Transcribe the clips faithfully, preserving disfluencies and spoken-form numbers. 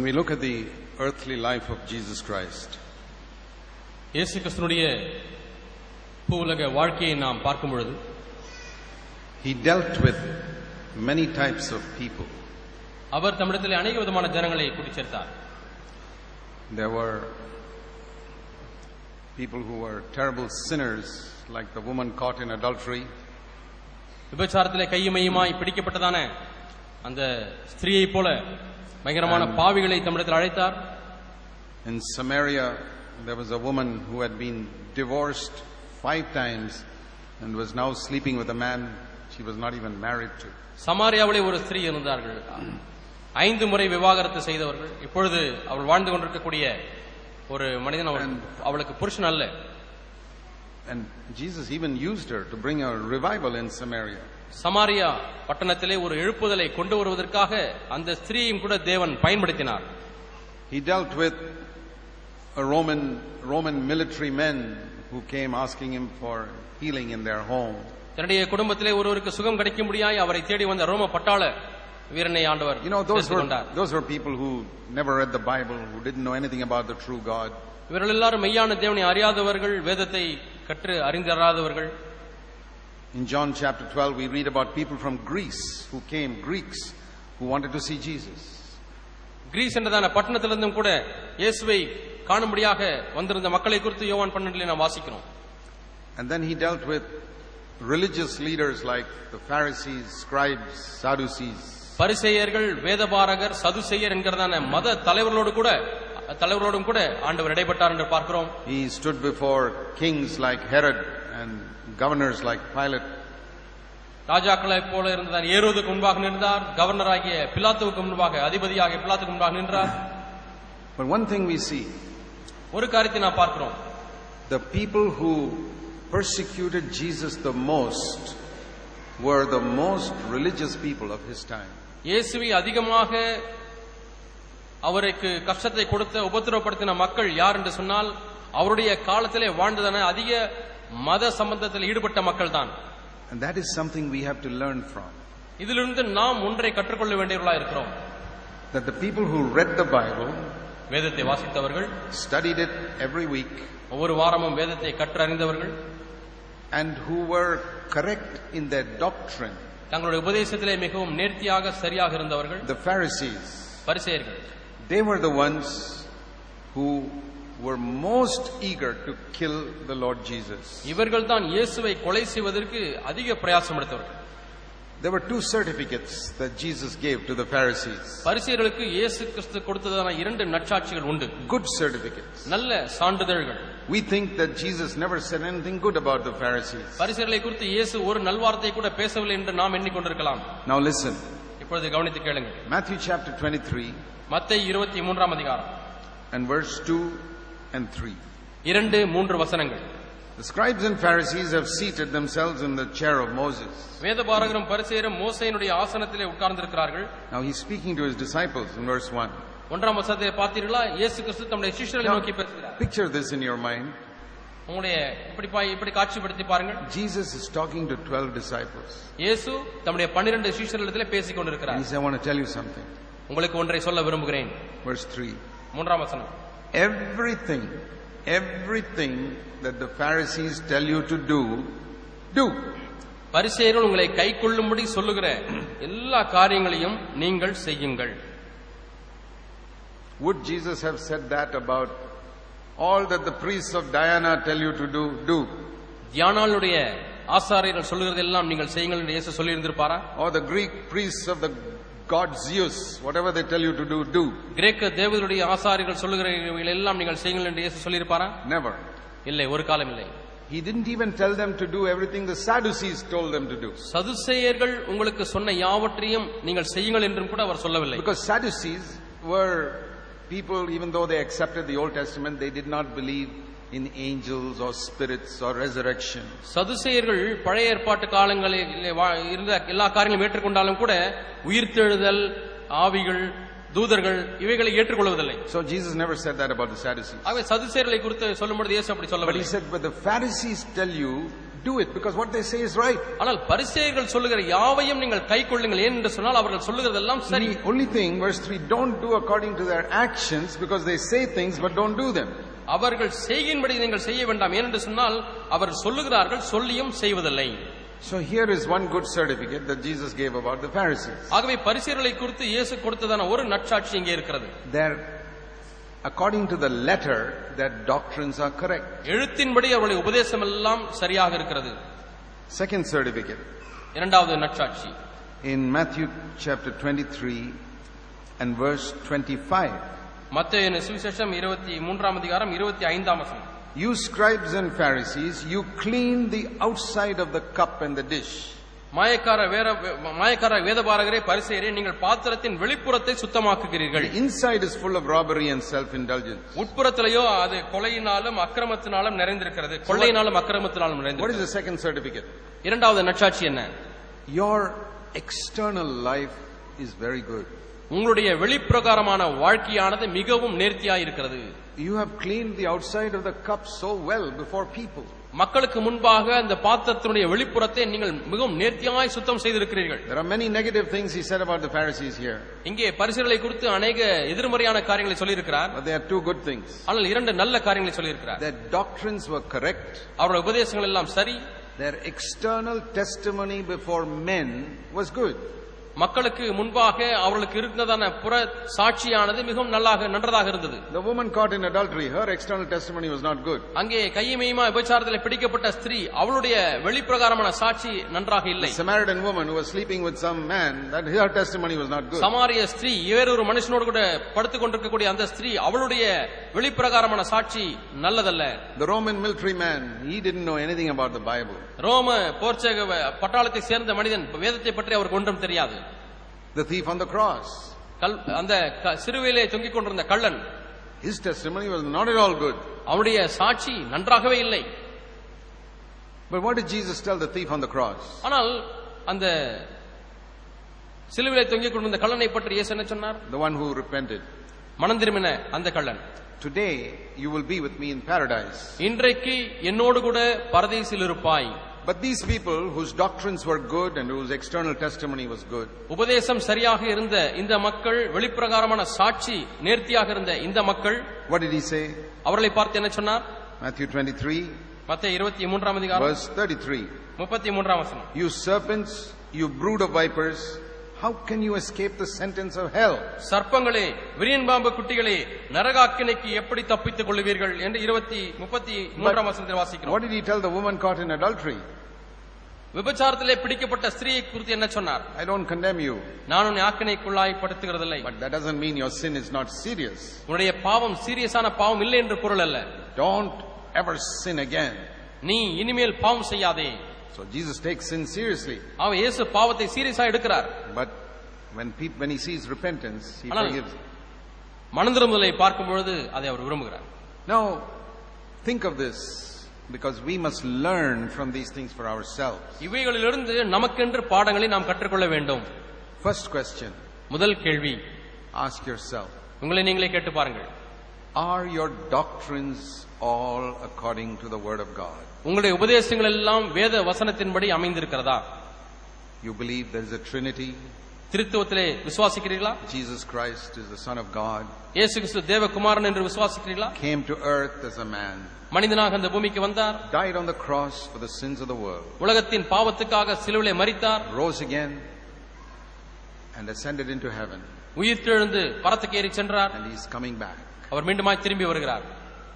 When we look at the earthly life of Jesus Christ, இயேசு கிறிஸ்துவினுடைய பூவுலக வாழ்க்கையை நாம் பார்க்கும் பொழுது, he dealt with many types of people. அவர் தம்மிடத்தில் அநேக விதமான ஜனங்களை கூட்டிச் சேர்த்தார். There were people who were terrible sinners, like the woman caught in adultery. விபச்சாரத்திலே கையுமையுமாய் பிடிக்கப்பட்டதான அந்த ஸ்திரீயை போல பயங்கரமான பாவிகளை தம்மிடத்தில் அழைத்தார். In Samaria, there was a woman who had been divorced five times and was now sleeping with a man she was not even married to. சமாரியாவிலே ஒரு ஸ்திரீ இருந்தார்கள். ஐந்து முறை விவாகரத்து செய்தவர்கள். இப்பொழுது அவள் வாழ்ந்து கொண்டிருக்கக்கூடிய ஒரு மனிதன் அவளுக்கு புருஷன் அல்ல. And Jesus even used her to bring a revival in Samaria. Samariya பட்டணத்திலே ஒரு எழுப்புதலை கொண்டு வருவதற்காக அந்த ஸ்திரீயும் கூட தேவன் பயன்படுத்தினார். He dealt with a Roman Roman military men who came asking him for healing in their home. தன்னுடைய குடும்பத்திலே ஒருவருக்கு சுகம் கிடைக்கும்படியாய் அவரை தேடி வந்த ரோம பட்டாள வீரனை ஆண்டவர். You know, those were those were people who never read the Bible, who didn't know anything about the true God. இவர்கள் எல்லாரும் மெய்யான தேவனை அறியாதவர்கள், வேதத்தை கற்று அறிந்தறாதவர்கள். In John chapter twelve, we read about people from Greece who came, Greeks who wanted to see Jesus. Greece என்றதான பட்டணத்திலிருந்தும் கூட இயேசுவை காணும்படியாக வந்திருந்த மக்களை குறித்து யோவான் பன்னிரண்டிலே நாம் வாசிக்கிறோம். And then he dealt with religious leaders like the Pharisees, scribes, Sadducees. பரிசேயர்கள், வேதபாரகர், சதுசேயர் என்கிறதான மத தலைவர்களோடு கூட தலைவரோடும் கூட ஆண்டவர் இடைப்பட்டார் என்று பார்க்கிறோம். He stood before kings like Herod and governors like Pilate. ராஜாக்களை போல இருந்ததான ஏரோதுக்கு முன்பாக நின்றார், கவர்னராகிய பிலாத்துவுக்கு முன்பாக, அதிபதியாகிய பிலாத்துக்கு முன்பாக நின்றார். But one thing we see, ஒரு காரியத்தை நாம் பார்க்கிறோம். the people who persecuted Jesus the most were the most religious people of his time. இயேசுவை அதிகமாக அவருக்கு கஷ்டத்தை கொடுத்த உபத்திரவப்படுத்தின மக்கள் யார் என்று சொன்னால் அவருடைய காலத்திலே வாழ்ந்ததான அதிக மத சம்பந்தத்தில் ஈடுபட்ட மக்கள் தான். And that is something we have to learn from. இதிலிருந்து நாம் ஒன்றை கற்றுக்கொள்ள வேண்டியவர்களாக இருக்கிறோம். That the people who read the Bible, வேதத்தை வாசித்தவர்கள், studied it every week, ஒவ்வொரு வாரமும் வேதத்தை கற்றறிந்தவர்கள், and who were correct in their doctrine, தங்களுடைய உபதேசத்திலே மிகவும் நேர்த்தியாக சரியாக இருந்தவர்கள், the Pharisees, பரிசேயர்கள், they were the ones who were most eager to kill the Lord Jesus. இவர்கள் தான் இயேசுவை கொலை செய்வதற்கு அதிக பிரயாசம் எடுத்தவர்கள். There were two certificates that Jesus gave to the Pharisees. பரிசேயர்களுக்கு இயேசு கிறிஸ்து கொடுத்ததான இரண்டு நற்சாட்சிகள் உண்டு. Good certificates. நல்ல சான்றிதழ்கள். We think that Jesus never said anything good about the Pharisees. பரிசேயர்களை குறித்து இயேசு ஒரு நல்வார்த்தை கூட பேசவில்லை என்று நாம் எண்ணிக்கொண்டிருக்கலாம். Now listen. இப்பொழுது கவனித்து கேளுங்கள். Matthew chapter twenty-three, மத்தேயு இருபத்தி மூன்றாம் அதிகாரம் and verse two and three. இரண்டு மூன்று வசனங்கள். The scribes and Pharisees have seated themselves in the chair of Moses. வேதபாரகரும் பரிசேயரும் மோசேயினுடைய ஆசனத்திலே உட்கார்ந்திருக்கிறார்கள். Now he's speaking to his disciples in verse one. ஒன்றாம் வசனத்தை பார்த்தீர்களா? இயேசு கிறிஸ்து தம்முடைய சீஷர்களை நோக்கி பேசுகிறார். Picture this in your mind. உங்களுடைய இப்படி இப்படி காட்சிப்படுத்தி பாருங்கள். Jesus is talking to twelve disciples. இயேசு தம்முடைய பன்னிரண்டு சீஷர்களிடத்திலே பேசிக் கொண்டிருக்கிறார். He said, I want to tell you something. உங்களுக்கு ஒன்றை சொல்ல விரும்புகிறேன். Verse three. மூன்றாம் வசனம். Everything, everything that the Pharisees tell you to do, do. பரிசேயர்கள் உங்களை கைக்கொள்ளும்படி சொல்லுகிற எல்லா காரியங்களையும் நீங்கள் செய்யுங்கள். Would Jesus have said that about all that the priests of Diana tell you to do, do? தியானாளுடைய ஆசாரியர்கள் சொல்லுகிறதெல்லாம் நீங்கள் செய்யுங்கள் என்று இயேசு சொல்லி இருந்திருப்பாரா? Or the Greek priests of the god Zeus, whatever they tell you to do, do. கிரேக்க தேவர்களுடைய ஆசாரியர்கள் சொல்லுகிறவைகள் எல்லாம் நீங்கள் செய்யுங்கள் என்று இயேசு சொல்லி இருப்பாரா? Never. இல்லை, ஒரு காலம் இல்லை. He didn't even tell them to do everything the Sadducees told them to do. சதுசேயர்கள் உங்களுக்கு சொன்ன யாவற்றையும் நீங்கள் செய்யுங்கள் என்றும் கூட அவர் சொல்லவில்லை. Because Sadducees were people, even though they accepted the Old Testament, they did not believe in angels or spirits or resurrection. சதுசேயர்கள் பழைய ஏற்பாட்டு காலங்களில் இருந்த எல்லா காரியங்களும் ஏற்றுக்கொண்டாலும் கூட உயிர்த்தெழுதல், ஆவிகள், தூதர்கள் இவைகளை ஏற்றுக்கொள்வதில்லை. So Jesus never said that about the Sadducees. ஆகவே சதுசேயர்களை குறித்து சொல்லும்போது இயேசு அப்படி சொல்லவில்லை. But he said, but the Pharisees tell you do it because what they say is right. ஆனால் பரிசேயர்கள் சொல்லுகிற யாவையும் நீங்கள் கைக்கொள்ளுங்கள் என்று சொன்னால் அவர்கள் சொல்லுகிறதெல்லாம் சரி. The only thing, verse three, don't do according to their actions because they say things but don't do them. அவர்கள் செய்கின்படி நீங்கள் செய்ய வேண்டாம் ஏனென்று சொன்னால் அவர் சொல்லுகிறார்கள் சொல்லியும் செய்வதில்லை. So here is one good certificate that Jesus gave about the Pharisees. ஆகவே பரிசேயர்களை குறித்து இயேசு கொடுத்ததான ஒரு நற்சாட்சி இங்கே இருக்கிறது. Their according to the letter, their doctrines are correct. எழுத்தின்படி அவருடைய உபதேசம் எல்லாம் சரியாக இருக்கிறது. Second certificate. இரண்டாவது நற்சாட்சி. In Matthew chapter twenty-three and verse twenty-five. மத்தேயு சுவிசேஷம் இருபத்தி மூன்றாம் அதிகாரம் இருபத்தி ஐந்தாம் வசனம். You scribes and Pharisees, you clean the outside of the cup and the dish. மாயக்கார வேற மாயக்கார வேதபாரகரே பரிசேயரே நீங்கள் பாத்திரத்தின் வெளிப்புறத்தை சுத்தமாக்குகிறீர்கள். The inside is full of robbery and self-indulgence. உட்புறத்திலேயோ அது கொலையினாலும் அக்கிரமத்தினாலும் நிறைந்திருக்கிறது. கொள்ளையினாலும் அக்கிரமத்தினாலும் நிறைந்திருக்கிறது. What is the second certificate? இரண்டாவது நற்சாட்சி என்ன? Your external life is very good. உங்களுடைய வெளிப்பிரகாரமான வாழ்க்கையானது மிகவும் நேர்த்தியாய் இருக்கிறது. You have cleaned the outside of the cup so well before people. மக்களுக்கு முன்பாக அந்த பாத்திரத்தினுடைய வெளிப்புறத்தை நீங்கள் மிகவும் நேர்த்தியாய் சுத்தம் செய்திருக்கிறீர்கள். There are many negative things he said about the Pharisees here. இங்கே பரிசேயர்களை குறித்து अनेक எதிர்மறையான காரியங்களை சொல்லி இருக்கிறார். But there are two good things. ஆனால் இரண்டு நல்ல காரியங்களை சொல்லி இருக்கிறார். Their doctrines were correct. அவருடைய உபதேசங்கள் எல்லாம் சரி. Their external testimony before men was good. மக்களுக்கு முன்பாக அவர்களுக்கு இருந்ததான புற சாட்சியானது மிகவும் நல்லாக நன்றதாக இருந்தது. The woman caught in adultery, her external testimony was not good. அங்கே கையமையுமா விபச்சாரத்தில் பிடிக்கப்பட்ட ஸ்திரீ அவளுடைய வெளிப்பிரகாரமான சாட்சி நன்றாக இல்லை. The Samaritan woman who was sleeping with some man, that her testimony was not good. சமாரிய ஸ்திரீ வேறொரு மனுஷனோடு கூட படுத்துக் கொண்டிருக்கக்கூடிய அந்த ஸ்திரீ அவளுடைய வெளிப்பிரகாரமான சாட்சி நல்லதல்ல. The Roman military man, he didn't know anything about the Bible. ரோம போர்ச்சேக பட்டாளத்தை சேர்ந்த மனிதன் வேதத்தை பற்றி அவருக்கு ஒன்றும் தெரியாது. The thief on the cross, அந்த சிலுவையிலே தொங்கிக் கொண்டிருந்த கள்ளன், his testimony was not at all good. அவருடைய சாட்சி நன்றாகவே இல்லை. But what did Jesus tell the thief on the cross? ஆனால் அந்த சிலுவையிலே தொங்கிக் கொண்டிருந்த கள்ளனை பற்றி இயேசு என்ன சொன்னார்? The one who repented. மனம் திரும்பின அந்த கள்ளன். Today you will be with me in paradise. இன்றைக்கு என்னோடு கூட பரதீசில் இருப்பாய். But these people whose doctrines were good and whose external testimony was good, உபதேசம் சரியாக இருந்த இந்த மக்கள், வெளிப்பிரகாரமான சாட்சி நேர்த்தியாக இருந்த இந்த மக்கள், what did he say? அவர்களை பார்த்து என்ன சொன்னார்? Matthew twenty-three, மத்தேயு இருபத்தி மூன்றாம் அதிகாரம் verse thirty-three. முப்பத்தி மூன்றாம் வசனம். You serpents, you brood of vipers, how can you escape the sentence of hell? சர்ப்பங்களே, விரியன் பாம்பு குட்டிகளே, நரகாக்கினைக்கு எப்படி தப்பித்துக் கொள்வீர்கள் என்று இருபத்தி முப்பத்தி மூன்றாம் வசனத்தில் வாசிக்கிறோம். What did he tell the woman caught in adultery? விபச்சாரத்திலே பிடிக்கப்பட்ட ஸ்திரீயை குறித்து என்ன சொன்னார்? I don't condemn you. நான் உன்னை ஆக்கினைக்குள்ளாய் படுத்துகிறதில்லை. But that doesn't mean your sin is not serious. உன்னுடைய பாவம் சீரியஸான பாவம் இல்லை என்று பொருள் அல்ல. Don't ever sin again. நீ இனிமேல் பாவம் செய்யாதே. So Jesus takes sin seriously. அவன் இயேசு பாவத்தை சீரியஸா எடுக்கிறார். But when people, when he sees repentance, he forgives. மனந்திரும்புதலை பார்க்கும் பொழுது அதை அவர் விரும்புகிறார். Now think of this, because we must learn from these things for ourselves. இவைகளிலிருந்து நமக்கென்று பாடங்களை நாம் கற்றுக்கொள்ள வேண்டும். First question. முதல் கேள்வி. Ask yourself. உங்களை நீங்களே கேட்டு பாருங்கள். Are your doctrines all according to the word of God? உங்களுடைய உபதேசங்கள் எல்லாம் வேத வசனத்தின்படி அமைந்திருக்கிறதா? You believe there is a Trinity? திருத்துவத்திலே விசுவாசிக்கிறீர்களா? Jesus Christ is the Son of God. இயேசு கிறிஸ்து தேவகுமாரன் என்று விசுவாசிக்கிறீர்களா? Came to earth as a man. மனிதனாக இந்த பூமிக்கு வந்தார். Died on the cross for the sins of the world. உலகத்தின் பாவத்துக்காக சிலுவையிலே மரித்தார். Rose again and ascended into heaven. உயிர்த்தெழுந்து பரத்துக்கு ஏறி சென்றார். And he is coming back. அவர் மீண்டுமாய் திரும்பி வருகிறார்.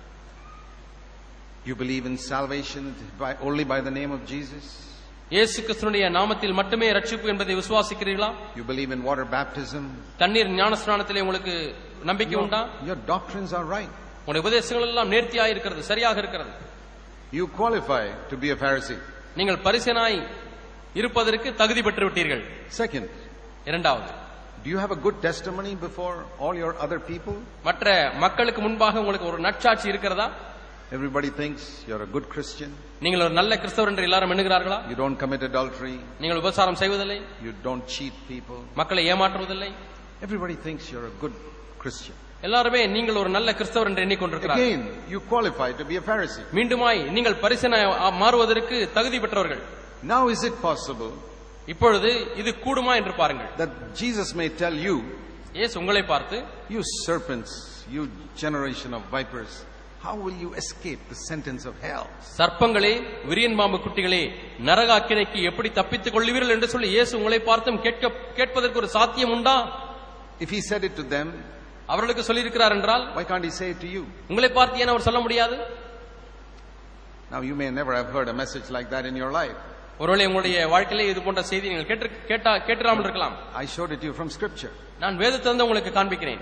You believe in salvation by, only by the name of Jesus? இயேசு கிறிஸ்துவினுடைய நாமத்தில் மட்டுமே ரட்சிப்பு என்பதை விசுவாசிக்கிறீர்களா? You believe in water baptism? தண்ணீர் ஞானஸ்நானத்திலே உங்களுக்கு நம்பிக்கை உண்டா? Your doctrines are right. உங்களுடைய உபதேசங்கள் எல்லாம் நேர்த்தியாக இருக்கிறது, சரியாக இருக்கிறது. You qualify to be a Pharisee. நீங்கள் பரிசேயனாய் இருப்பதற்கு தகுதி பெற்று விட்டீர்கள். Second, இரண்டாவது, do you have a good testimony before all your other people? மற்ற மக்களுக்கு முன்பாக உங்களுக்கு ஒரு நற்சாட்சி இருக்கிறதா? Everybody thinks you're a good Christian. நீங்கள் ஒரு நல்ல கிறிஸ்தவர் என்று எல்லாரும் எண்ணுகிறார்களா? You don't commit adultery. நீங்கள் விபச்சாரம் செய்வதில்லை. You don't cheat people. மக்களை ஏமாற்றுவதில்லை. Everybody thinks you're a good Christian. எல்லாருமே நீங்கள் ஒரு நல்ல கிறிஸ்தவர் என்று எண்ணிக்கொண்டிருக்கிறார்கள். Again, you qualify to be a Pharisee. மீண்டுமாய் நீங்கள் பரிசேயனாய் மாறுவதற்கு தகுதி பெற்றவர்கள். Now is it possible இப்பொழுது இது கூடுமா என்று பாருங்கள். that Jesus may tell you, இயேசு உங்களை பார்த்து, you serpents, you generation of vipers, how will you escape the sentence of hell? சர்ப்பங்களே, விரியன் பாம்பு குட்டிகளே, நரக அக்கினிக்கு எப்படி தப்பித்துக் கொள்வீர்கள் என்று சொல்லி இயேசு உங்களை பார்த்தும் கேட்க கேட்பதற்கு ஒரு சாத்தியம் உண்டா? If he said it to them, அவர்களுக்கு சொல்லியிருக்கிறார் என்றால் why can't he say it to you? உங்களை பார்த்து ஏன் அவர் சொல்ல முடியாது? Now you may never have heard a message like that in your life. ஒருவேளை உங்களுடைய வாழ்க்கையிலே இது போன்ற செய்தி நீங்கள் கேட்டு கேட்டா கேட்காமல் இருக்கலாம். I showed it to you from scripture. நான் வேதத்திலிருந்து உங்களுக்கு காண்பிக்கிறேன்.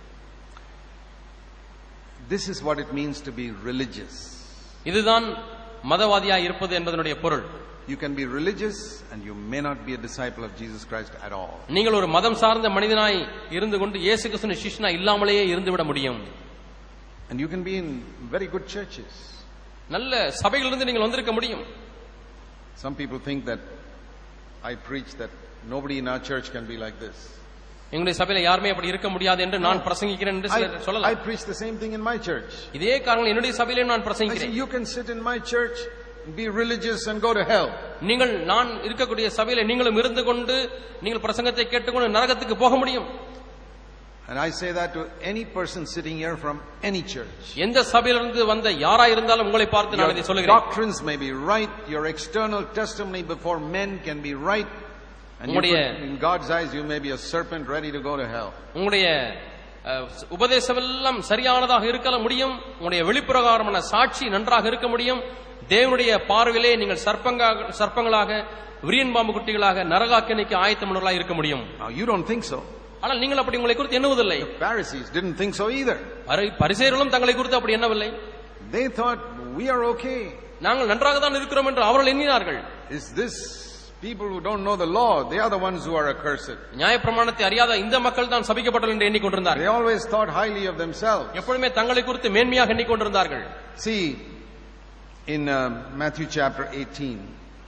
This is what it means to be religious. இதுதான் மதவாதியாய் இருப்பது என்பதனுடைய பொருள். You can be religious and you may not be a disciple of Jesus Christ at all. நீங்கள் ஒரு மதம் சார்ந்த மனிதனாய் இருந்து கொண்டு இயேசு கிறிஸ்துவின் சிஷ்யனாய் இல்லாமலேயே இருந்து விட முடியும். And you can be in very good churches. நல்ல சபைகளிலிருந்து நீங்கள் வந்திருக்க முடியும். Some people think that I preach that nobody in our church can be like this. எங்களுடைய சபையில யாருமே அப்படி இருக்க முடியாது என்று நான் பிரசங்கிக்கிறேன் என்று சிலர் சொல்லலாம். I preach the same thing in my church. இதே காரணம் என்னுடைய சபையிலே நான் பிரசங்கிக்கிறேன். You can sit in my church, be religious and go to hell. நீங்கள் நான் இருக்கக்கூடிய சபையிலே நீங்களும் இருந்து கொண்டு நீங்கள் பிரசங்கத்தை கேட்டுக்கொண்டு நரகத்துக்கு போக முடியும். And I say that to any person sitting here from any church. எந்த சபையிலிருந்து வந்த யாராய் இருந்தாலும் உங்களை பார்த்து நான் இதை சொல்கிறேன். Your doctrines may be right, your external testimony before men can be right, and you could, in God's eyes you may be a serpent ready to go to hell. உங்களுடைய உபதேசம் எல்லாம் சரியானதாக இருக்க முடியும், உங்களுடைய வெளிப்பிரகாரமான சாட்சி நன்றாக இருக்க முடியும். தேவனுடைய பார்வையிலே நீங்கள் சர்ப்பங்களாக சர்ப்பங்களாக விரியன் பாம்பு குட்டிகளாக நரகாக்கினிக்கு ஆயத்தமானவர்களாக இருக்க முடியும். Now you don't think so. ஆனால் நீங்கள் அப்படி உங்களை குறித்து எண்ணுவதில்லை. The Pharisees didn't think so either. பரிசேயர்களும் தங்களை குறித்து அப்படி எண்ணவில்லை. They thought we are okay. நாங்கள் நன்றாக தான் இருக்கிறோம் என்று அவர்கள் எண்ணினார்கள். Is this people who don't know the law? They are the ones who are accursed. நியாயப்பிரமாணத்தை அறியாத இந்த மக்கள் தான் சபிக்கப்பட்டவர்கள் என்று எண்ணிக்கொண்டிருந்தார்கள். They always thought highly of themselves. எப்பொழுதுமே தங்களை குறித்து மேன்மையாக எண்ணிக்கொண்டிருந்தார்கள். See, in uh, Matthew chapter eighteen.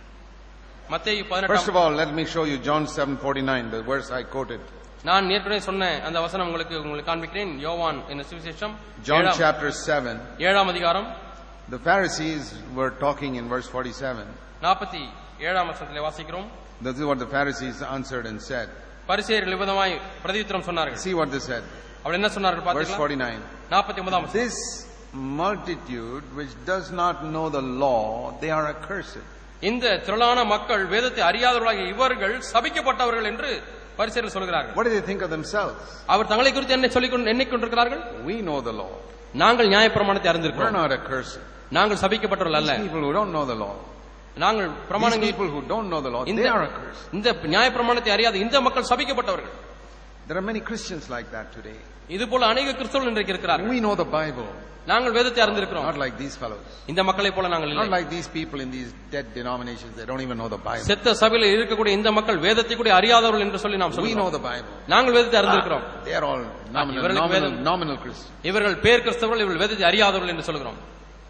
மத்தேயு பதினெட்டு. First of all, let me show you John seven forty-nine, the verse I quoted. நான் ஏற்கனவே சொன்ன அந்த வசனம் உங்களுக்கு உங்களுக்கு காண்பிக்கிறேன். யோவான் என்னும் சுவிசேஷம் John chapter seven. ஏழாம் அதிகாரம். The Pharisees were talking in verse forty-seven. நாற்பத்தி ஏழாம் வசனத்திலே வாசிக்கிறோம். This is what the Pharisees answered and said. பரிசேயர்கள் விதமாய் பிரதியுத்தரம் சொன்னார்கள். See what they said. அவர்கள் என்ன சொன்னார்கள் பாத்தீங்களா? Verse forty-nine. நாற்பத்தி ஒன்பதாம் வசனம். This multitude which does not know the law, they are accursed. இந்த திரளான மக்கள் வேதத்தை அறியாதவர்களாகிய இவர்கள் சபிக்கப்பட்டவர்கள் என்று பரிசேயர்கள் சொல்கிறார்கள். What do they think of themselves? அவர் தங்களை குறித்து என்ன சொல்லிக் எண்ணிக்கொண்டிருக்கிறார்கள்? We know the law. நாங்கள் நியாயப்பிரமாணத்தை அறிந்திருக்கிறோம். We're not accursed. நாங்கள் சபிக்கப்பட்டவர்கள் அல்ல. People who don't know the law. நாங்கள் பிரமாணங்கள் people who don't know the law, they are accursed. இந்த நியாயப்பிரமாணத்தை அறியாத இந்த மக்கள் சபிக்கப்பட்டவர்கள். There are many Christians like that today. இதுபோல அநேக கிறிஸ்தவர்கள் இன்றைக்கு இருக்கிறார்கள். We know the Bible. நாங்கள் வேதத்தை அறிந்திருக்கிறோம். Not like these fellows. இந்த மக்களை போல நாங்கள் இல்லை. Not like these people in these dead denominations, they don't even know the Bible. செத்த சபையில் இருக்கக்கூடிய இந்த மக்கள் வேதத்தை கூட அறியாதவர்கள் என்று சொல்லி நாம் சொல்கிறோம். We know the Bible. நாங்கள் வேதத்தை அறிந்திருக்கிறோம். They are all nominal, nominal, nominal Christians. இவர்கள் பேர் கிறிஸ்தவர்கள், இவர்கள் வேதத்தை அறியாதவர்கள் என்று சொல்கிறோம்.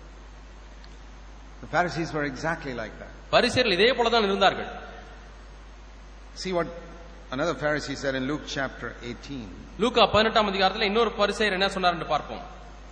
The Pharisees were exactly like that. பரிசேயர்கள் இதே போல தான் இருந்தார்கள். See what another Pharisee said in Luke chapter eighteen. லூக்கா பதினெட்டாம் அதிகாரத்தில் இன்னொரு பரிசேயர் என்ன சொன்னார் என்று பார்ப்போம்.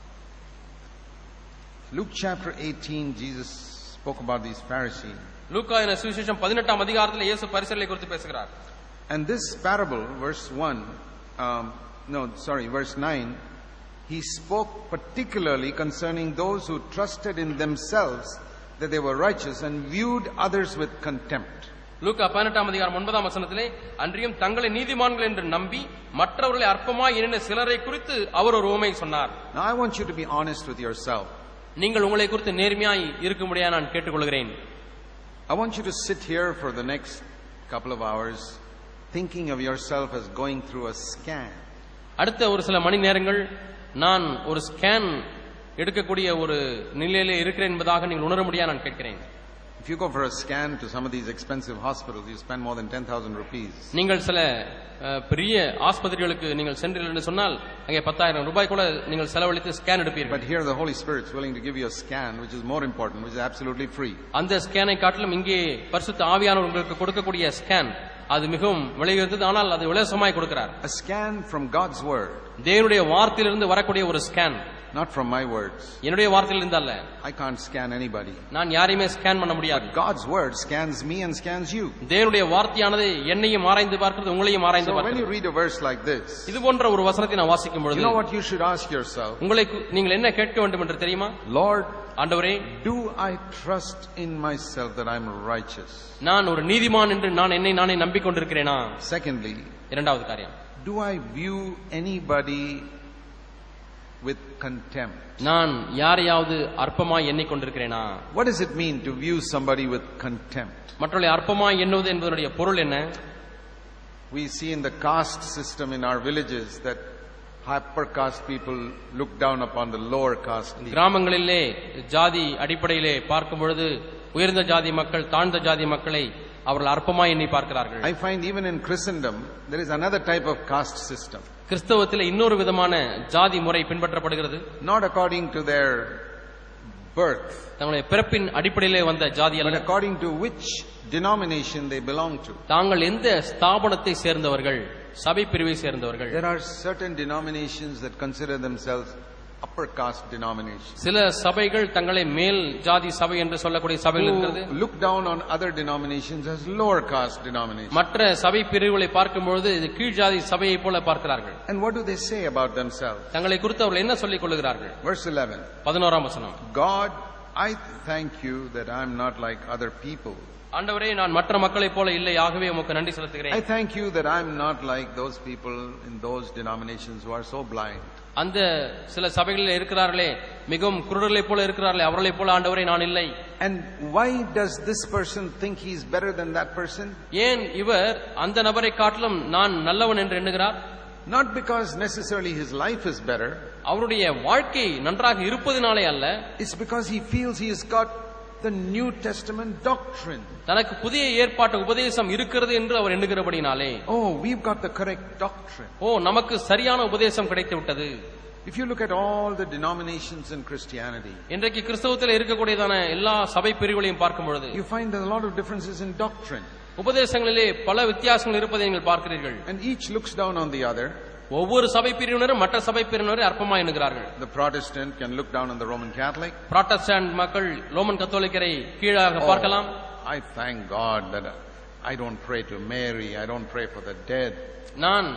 Luke chapter eighteen, Jesus spoke about these Pharisees. லூக்கா என்ற சுவிசேஷம் பதினெட்டாம் அதிகாரத்தில் இயேசு பரிசேயர்களை குறித்து பேசுகிறார். And this parable, verse one, um, no, sorry, verse nine, he spoke particularly concerning those who trusted in themselves that they were righteous and viewed others with contempt. லூக்கா பதினெட்டாம் அதிகாரம் ஒன்பதாம் வசனத்திலே அன்றியும் தங்களை நீதிமான்கள் என்று நம்பி மற்றவர்களை அற்பமாய் எண்ணின சிலரை குறித்து அவர் ஒரு உவமை சொன்னார். Now I want you to be honest with yourself. நீங்கள் உங்களை குறித்து நேர்மையாய் இருக்கும்படியாக நான் கேட்டுக்கொள்கிறேன். I want you to sit here for the next couple of hours thinking of yourself as going through a scan. அடுத்த ஒரு சில மணி நேரங்கள் நான் ஒரு ஸ்கேன் எடுக்கக்கூடிய ஒரு நிலையிலே இருக்கிறேன் என்பதாக நீங்கள் உணர முடியாது நான் கேட்கிறேன். If If you go for a scan to some of these expensive hospitals, you spend more than ten thousand rupees. நீங்கள் சில பெரிய ஆஸ்பத்திரிகளுக்கு நீங்கள் சென்றீர்கள் என்று சொன்னால் அங்கே பத்தாயிரம் ரூபாய் கூட நீங்கள் செலவழித்து ஸ்கேன் எடுப்பீர்கள். But here the Holy Spirit is willing to give you a scan which is more important, which is absolutely free. அந்த ஸ்கேனை காட்டிலும் இங்கே பரிசுத்த ஆவியானவர் உங்களுக்கு கொடுக்கக்கூடிய ஸ்கேன் அது மிகவும் விலையுயர்ந்தது, ஆனால் அது இலவசமாய் கொடுக்கிறார். A scan from God's word. தேவனுடைய வார்த்தையிலிருந்து வரக்கூடிய ஒரு scan. Not from my words. என்னுடைய வார்த்தையிலிருந்து அல்ல. I can't scan anybody. நான் யாரையுமே ஸ்கேன் பண்ண முடியாது. But God's word scans me and scans you. தேவனுடைய வார்த்தையானது என்னையும் ஆராய்ந்து பார்க்கிறது, உங்களையும் ஆராய்ந்து பார்க்கிறது. So when you read a verse like this, இது போன்ற ஒரு வசனத்தை நான் வாசிக்கும் பொழுது, you know what you should ask yourself? உங்களை நீங்கள் என்ன கேட்க வேண்டும் என்று தெரியுமா? Lord, ஆண்டவரே, do I trust in myself that I'm righteous? நான் ஒரு நீதிமான் என்று நான் என்னை நானே நம்பிக்கொண்டிருக்கிறேனா? Secondly, இரண்டாவது காரியம், do I view anybody with contempt? நான் யாரையாவது அற்பமாய் எண்ணிக்கொண்டிருக்கிறேனா? What does it mean to view somebody with contempt? மற்றவர்களை அற்பமாய் எண்ணுவது என்பதனுடைய பொருள் என்ன? We see in the caste system in our villages that upper caste people look down upon the lower caste people. கிராமங்களிலே ஜாதி அடிப்படையிலே பார்க்கும் பொழுது உயர்ந்த ஜாதி மக்கள் தாழ்ந்த ஜாதி மக்களை அவர்கள் அற்பமாய் எண்ணி பார்க்கிறார்கள். I find even in Christendom there is another type of caste system. கிறிஸ்தவத்தில் இன்னொரு விதமான ஜாதி முறை பின்பற்றப்படுகிறது. Not according to their birth, தங்களுடைய பிறப்பின் அடிப்படையிலே வந்த ஜாதி அல்ல, but according to which denomination they belong to. தாங்கள் எந்த ஸ்தாபனத்தை சேர்ந்தவர்கள், சபை பிரிவை சேர்ந்தவர்கள். There are certain denominations that consider themselves upper caste denominations. சில சபைகள் தங்களை மேல் ஜாதி சபை என்று சொல்லக்கூடிய சபைகள் இருக்கிறது. Look down on other denominations as lower caste denominations. மற்ற சபை பிரிவுகளை பார்க்கும்போது இது கீழ் ஜாதி சபையை போல பார்க்கிறார்கள். And what do they say about themselves? தங்களை குறித்து அவர்கள் என்ன சொல்லிக் கொள்கிறார்கள்? Verse eleven. பதினோராம் வசனம். God, I thank you that I am not like other people. ஆண்டவரே, நான் மற்ற மக்களைப் போல இல்லை, ஆகவே உமக்கு நன்றி செலுத்துகிறேன். I thank you that I am not like those people in those denominations who are so blind. அந்த சில சபைகளில் இருக்கிறார்களே, மிகவும் குருடர்களைப் போல இருக்கிறார்களே, அவர்களைப் போல ஆண்டவரே நான் இல்லை. And why does this person think he is better than that person? ஏன் இவர் அந்த நபரை காட்டிலும் நான் நல்லவன் என்று எண்ணுகிறார்? Not because necessarily his life is better. அவருடைய வாழ்க்கை நன்றாக இருப்பதினாலே அல்ல. It's because he feels he has got the New Testament doctrine. தனக்கு புதிய ஏற்பாட்டு உபதேசம் இருக்கிறது என்று அவர் எண்ணுகிறபடினாலே, Oh, we've got the correct doctrine. ஓ, நமக்கு சரியான உபதேசம் கிடைத்து விட்டது. If you look at all the denominations in Christianity, இன்றைக்கு கிறிஸ்தவத்தில் இருக்கக்கூடியதான எல்லா சபை பிரிவுகளையும் பார்க்கும் பொழுது you find there are a lot of differences in doctrine. உபதேசங்களிலே பல வித்தியாசங்கள் இருப்பதை நீங்கள் பார்க்கிறீர்கள். And each looks down on the other. ஒவ்வொரு சபை பிரிவினரும் மற்ற சபை பிரிவினரை அற்பமா எண்ணுகிறார்கள். The Protestant can look down on the Roman Catholic. Protestant மக்கள் ரோமன் கத்தோலிக்கரை கீழாக பார்க்கலாம். Oh, I thank God that I don't pray to Mary, I don't pray for the dead. நான்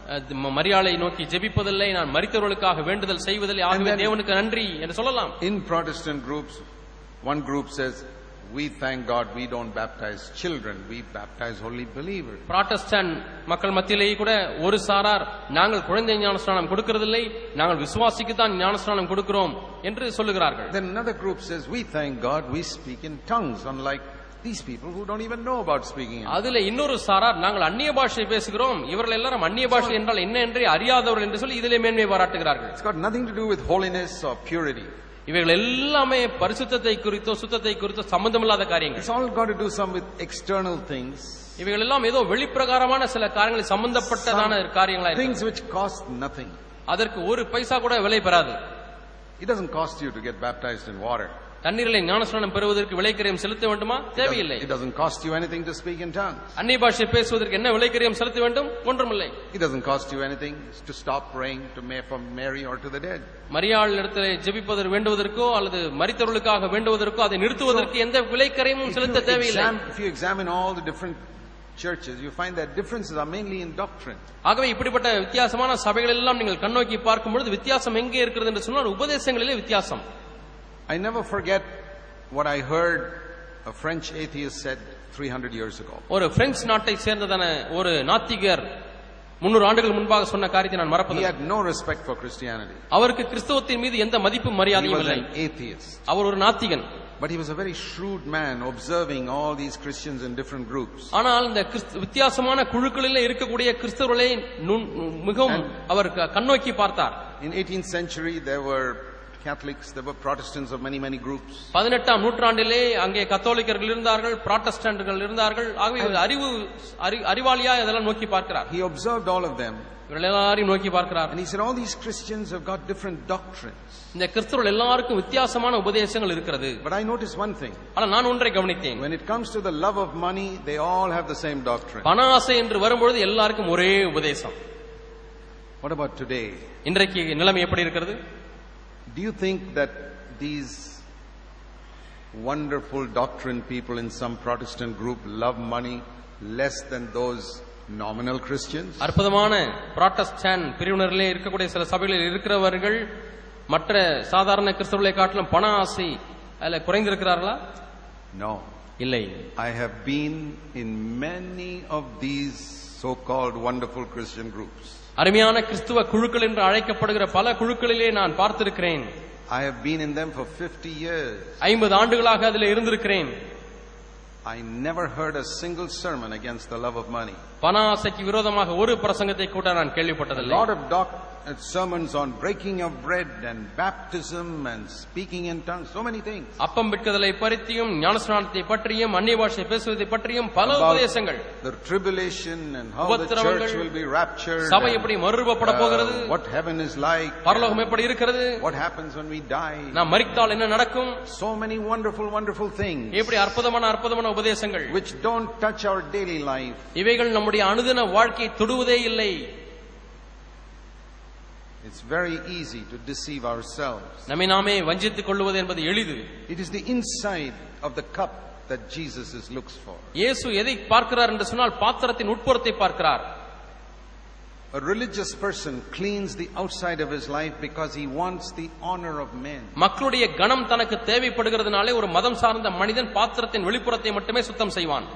மரியாளை நோக்கி ஜெபிப்பதில்லை, நான் மரித்தவர்களுக்காக வேண்டுதல் செய்வதில்லை, ஆகவே தேவனுக்கு நன்றி என்று சொல்லலாம். In Protestant groups, one group says, we thank God we don't baptize children, we baptize only believers. Protestant மக்கள் மத்தியிலேயே கூட ஒரு சாரார் நாங்கள் குழந்தை ஞானஸ்நானம் கொடுக்கிறதில்லை, நாங்கள் விசுவாசிக்கு தான் ஞானஸ்நானம் கொடுக்கிறோம் என்று சொல்லுகிறார்கள். Then another group says, we thank God we speak in tongues, unlike these people who don't even know about speaking in tongues. அதிலே இன்னொரு சாரார் நாங்கள் அந்நிய பாஷை பேசுகிறோம், இவர்கள் எல்லாரும் அந்நிய பாஷை என்றால் என்ன என்று அறியாதவர்கள் என்று சொல்லி இதிலே மேன்மை பாராட்டுகிறார்கள். It's got nothing to do with holiness or purity. இவைகள் எல்லாமே பரிசுத்தத்தை குறித்தோ சுத்தத்தை குறித்தோ சம்பந்தமில்லாத காரியங்கள். It's all got to do some with external things. இவைகள் எல்லாம் ஏதோ வெளிப்பிரகாரமான சில காரியங்களை சம்பந்தப்பட்டதான காரியங்களா இருக்கு. Things which cost nothing. அதற்கு ஒரு பைசா கூட விலை பெறாது. It doesn't cost you to get baptized in water. தண்ணீரிலே ஞானஸ்நானம் பெறுவதற்கு விலைக்கரியம் செலுத்த வேண்டுமா? தேவையில்லை. It doesn't cost you anything to speak in tongues. அந்நிய பாஷை பேசுவதற்கு என்ன விலைக்கரியம் செலுத்த வேண்டும்? ஒன்றுமில்லை. It doesn't cost you anything to stop praying to for Mary or to the dead. மரியாள் இடத்திலே ஜெபிப்பதற்கு வேண்டுவதற்கோ அல்லது மரித்தவர்களுக்காக வேண்டுவதற்கோ அதை நிறுத்துவதற்கு எந்த விலைக்கரியமும் செலுத்த தேவையில்லை. If you examine all the different churches, you find that differences are mainly in doctrine. ஆகவே இப்படிப்பட்ட வித்தியாசமான சபைகள் எல்லாம் நீங்கள் கண்ணோக்கி பார்க்கும் பொழுது வித்தியாசம் எங்கே இருக்கிறது என்று சொன்னால் உபதேசங்களிலே வித்தியாசம். I never forget what I heard a French atheist said three hundred years ago. ஒரு பிரெஞ்சு நாட்டை சேர்ந்ததான ஒரு நாத்திகர் முன்னூறு ஆண்டுகள் முன்பாக சொன்ன காரியத்தை நான் மறப்பதில்லை. He had no respect for Christianity. அவருக்கு கிறிஸ்தவத்தின் மீது எந்த மதிப்பும் மரியாதையும் இல்லை. He was an atheist. அவர் ஒரு நாத்திகன். But he was a very shrewd man, observing all these Christians in different groups. ஆனால் இந்த வித்தியாசமான குழுக்களில் இருக்கக்கூடிய கிறிஸ்தவர்களை மிகவும் அவர் கண்ணோக்கி பார்த்தார். In eighteenth century there were Catholics, there were Protestants of many, many groups. பதினெட்டாம் நூற்றாண்டிலே அங்கே கத்தோலிக்கர்கள் இருந்தார்கள், புராட்டஸ்டன்ட்கள் இருந்தார்கள். ஆகவே அறிவு அறிவாளியா இதெல்லாம் நோக்கி பார்க்கிறார். He observed all of them. இவர்கள் எல்லாரையும் நோக்கி பார்க்கிறார். And he said all these Christians have got different doctrines. இந்த கிறிஸ்தவர்கள் எல்லாருக்கும் வித்தியாசமான உபதேசங்கள் இருக்கிறது. But I noticed one thing. ஆனால் நான் ஒன்றை கவனித்தேன். When it comes to the love of money, they all have the same doctrine. பண ஆசை என்று வரும்பொழுது எல்லாருக்கும் ஒரே உபதேசம். What about today? இன்றைக்கு நிலைமை எப்படி இருக்கிறது? Do you think that these wonderful doctrine people in some Protestant group love money less than those nominal Christians? அற்புதமான புராட்டஸ்டன்ட் பிரிவினரிலே இருக்கக்கூடிய சில சபைகளில் இருக்கிறவர்கள் மற்ற சாதாரண கிறிஸ்தவர்களை காட்டிலும் பண ஆசை அதில் குறைந்திருக்கிறார்களா? No. இல்லை. I have been in many of these so-called wonderful Christian groups. அருமையான கிறிஸ்துவ குழுக்கள் என்று அழைக்கப்படுகிற பல குழுக்களிலே நான் பார்த்திருக்கிறேன். I have been in them for fifty years. ஐம்பது ஆண்டுகளாக அதில் இருந்திருக்கிறேன். I never heard a single sermon against the love of money. பண ஆசைக்கு விரோதமாக ஒரு பிரசங்கத்தை கூட நான் கேள்விப்பட்டதில்லை. A lot of doc sermons on breaking of bread and baptism and speaking in tongues, so many things. அப்பம் பிட்கதலை பற்றியும் ஞானஸ்நானத்தை பற்றியும் அந்நிய பாஷை பேசுவதை பற்றியும் பல உபதேசங்கள். The tribulation and how the church will be raptured. சபை எப்படி மறுரூபப்பட போகிறது? What heaven is like. பரலோகம் எப்படி இருக்கிறது? What happens when we die? நாம் மரித்தால் என்ன நடக்கும்? So many wonderful wonderful things. எப்படி அற்புதமான அற்புதமான உபதேசங்கள். Which don't touch our daily life. இவைகள் நம்முடைய அனுதின வாழ்க்கையை தொடுவதே இல்லை. It's very easy to deceive ourselves. நம்மை நாமே வஞ்சித்துக் கொள்வது என்பது எளிது. It is the inside of the cup that Jesus is looks for. இயேசு எதை பார்க்கிறார் என்று சொன்னால் பாத்திரத்தின் உட்புறத்தை பார்க்கிறார். A religious person cleans the outside of his life because he wants the honor of men. மக்களுடைய கணம் தனக்கு தேவைப்படுகிறதுனாலே ஒரு மதம் சார்ந்த மனிதன் பாத்திரத்தின் வெளிப்புறத்தை மட்டுமே சுத்தம் செய்வான்.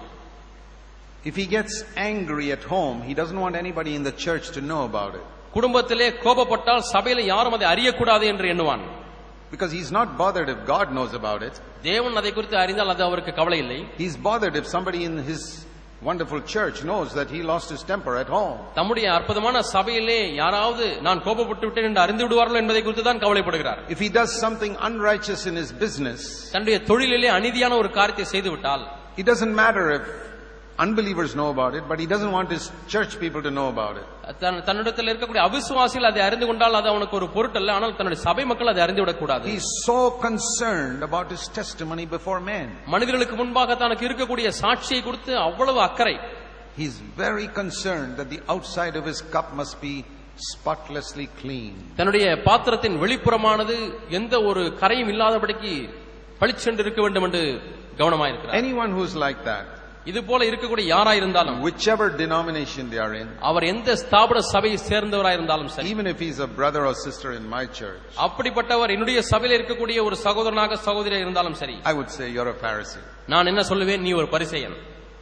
If he gets angry at home, he doesn't want anybody in the church to know about it. குடும்பத்திலே கோபப்பட்டால் சபையில யாரும் அதை அறியக்கூடாது என்று எண்ணுவான். Because he's not bothered if God knows about it. தேவன் அதை குறித்து அறிந்தால் அது அவருக்கு கவலை இல்லை. He's bothered if somebody in his wonderful church knows that he lost his temper at home. தம்முடைய அற்புதமான சபையிலே யாராவது நான் கோபப்பட்டு விட்டேன் என்று அறிந்து விடுவார்கள் என்பதை குறித்து தான் கவலைப்படுகிறார். If he does something unrighteous in his business, தன்னுடைய தொழிலிலே அநீதியான ஒரு காரியத்தை செய்து விட்டால், it doesn't matter if unbelievers know about it, but he doesn't want his church people to know about it. தன்னிடத்தில் இருக்கக்கூடிய அவிசுவாசிகள் அதை அறிந்து கொண்டால் அது அவனுக்கு ஒரு பொருட்டல்ல. ஆனால் தன்னுடைய சபை மக்கள் அதை அறிந்து விடக் கூடாது. He is so concerned about his testimony before men. மனிதர்களுக்கு முன்பாக தனக்கு இருக்கக்கூடிய சாட்சியை குறித்து அவ்வளவு அக்கறை. He is very concerned that the outside of his cup must be spotlessly clean. தன்னுடைய பாத்திரத்தின் வெளிப்புறமானது எந்த ஒரு கரையும் இல்லாதபடிக்கு பளிச்சென்று இருக்க வேண்டும் என்று கவனமாக இருக்கிறார். Anyone who is like that, இது போல இருக்கக்கூடிய யாரா இருந்தாலும், whichever denomination they are in, அவர் எந்த ஸ்தாபன சபையை சேர்ந்தவராக இருந்தாலும் சரி, even if he is a brother or sister in my church, அப்படிப்பட்டவர் என்னுடைய சபையில் இருக்கக்கூடிய ஒரு சகோதரனாக சகோதரியாக இருந்தாலும் சரி, I would say you're a Pharisee. நான் என்ன சொல்லுவேன், நீ ஒரு பரிசேயன்.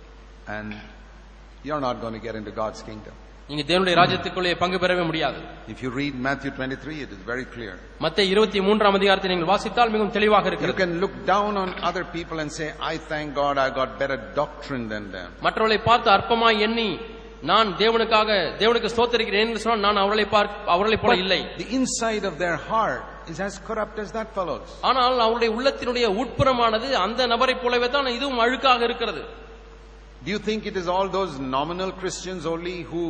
And you're not going to get into God's kingdom. நீங்க தேவனுடைய ராஜ்யத்துக்குள்ளே பங்கு பெறவே முடியாது. If you read Matthew twenty-three, it is very clear. மத்தேயு இருபத்தி மூன்றாம் அதிகாரத்தை நீங்கள் வாசித்தால் மிகவும் தெளிவாக இருக்கிறது. You can look down on other people and say, I thank God I got better doctrine than them. மற்றவர்களை பார்த்து அற்பமாய் எண்ணி நான் தேவனுக்காக தேவனுக்கு ஸ்தோத்திரிக்கிறேன் என்று சொன்னால் நான் அவர்களை பார்க்க அவர்களை போல இல்லை. The inside of their heart is as corrupt as that fellow's. ஆனால் அவருடைய உள்ளத்தினுடைய உட்புறமானது அந்த நபரை போலவே தான் இதுவும் அழுக்காக இருக்கிறது. Do you think it is all those nominal Christians only who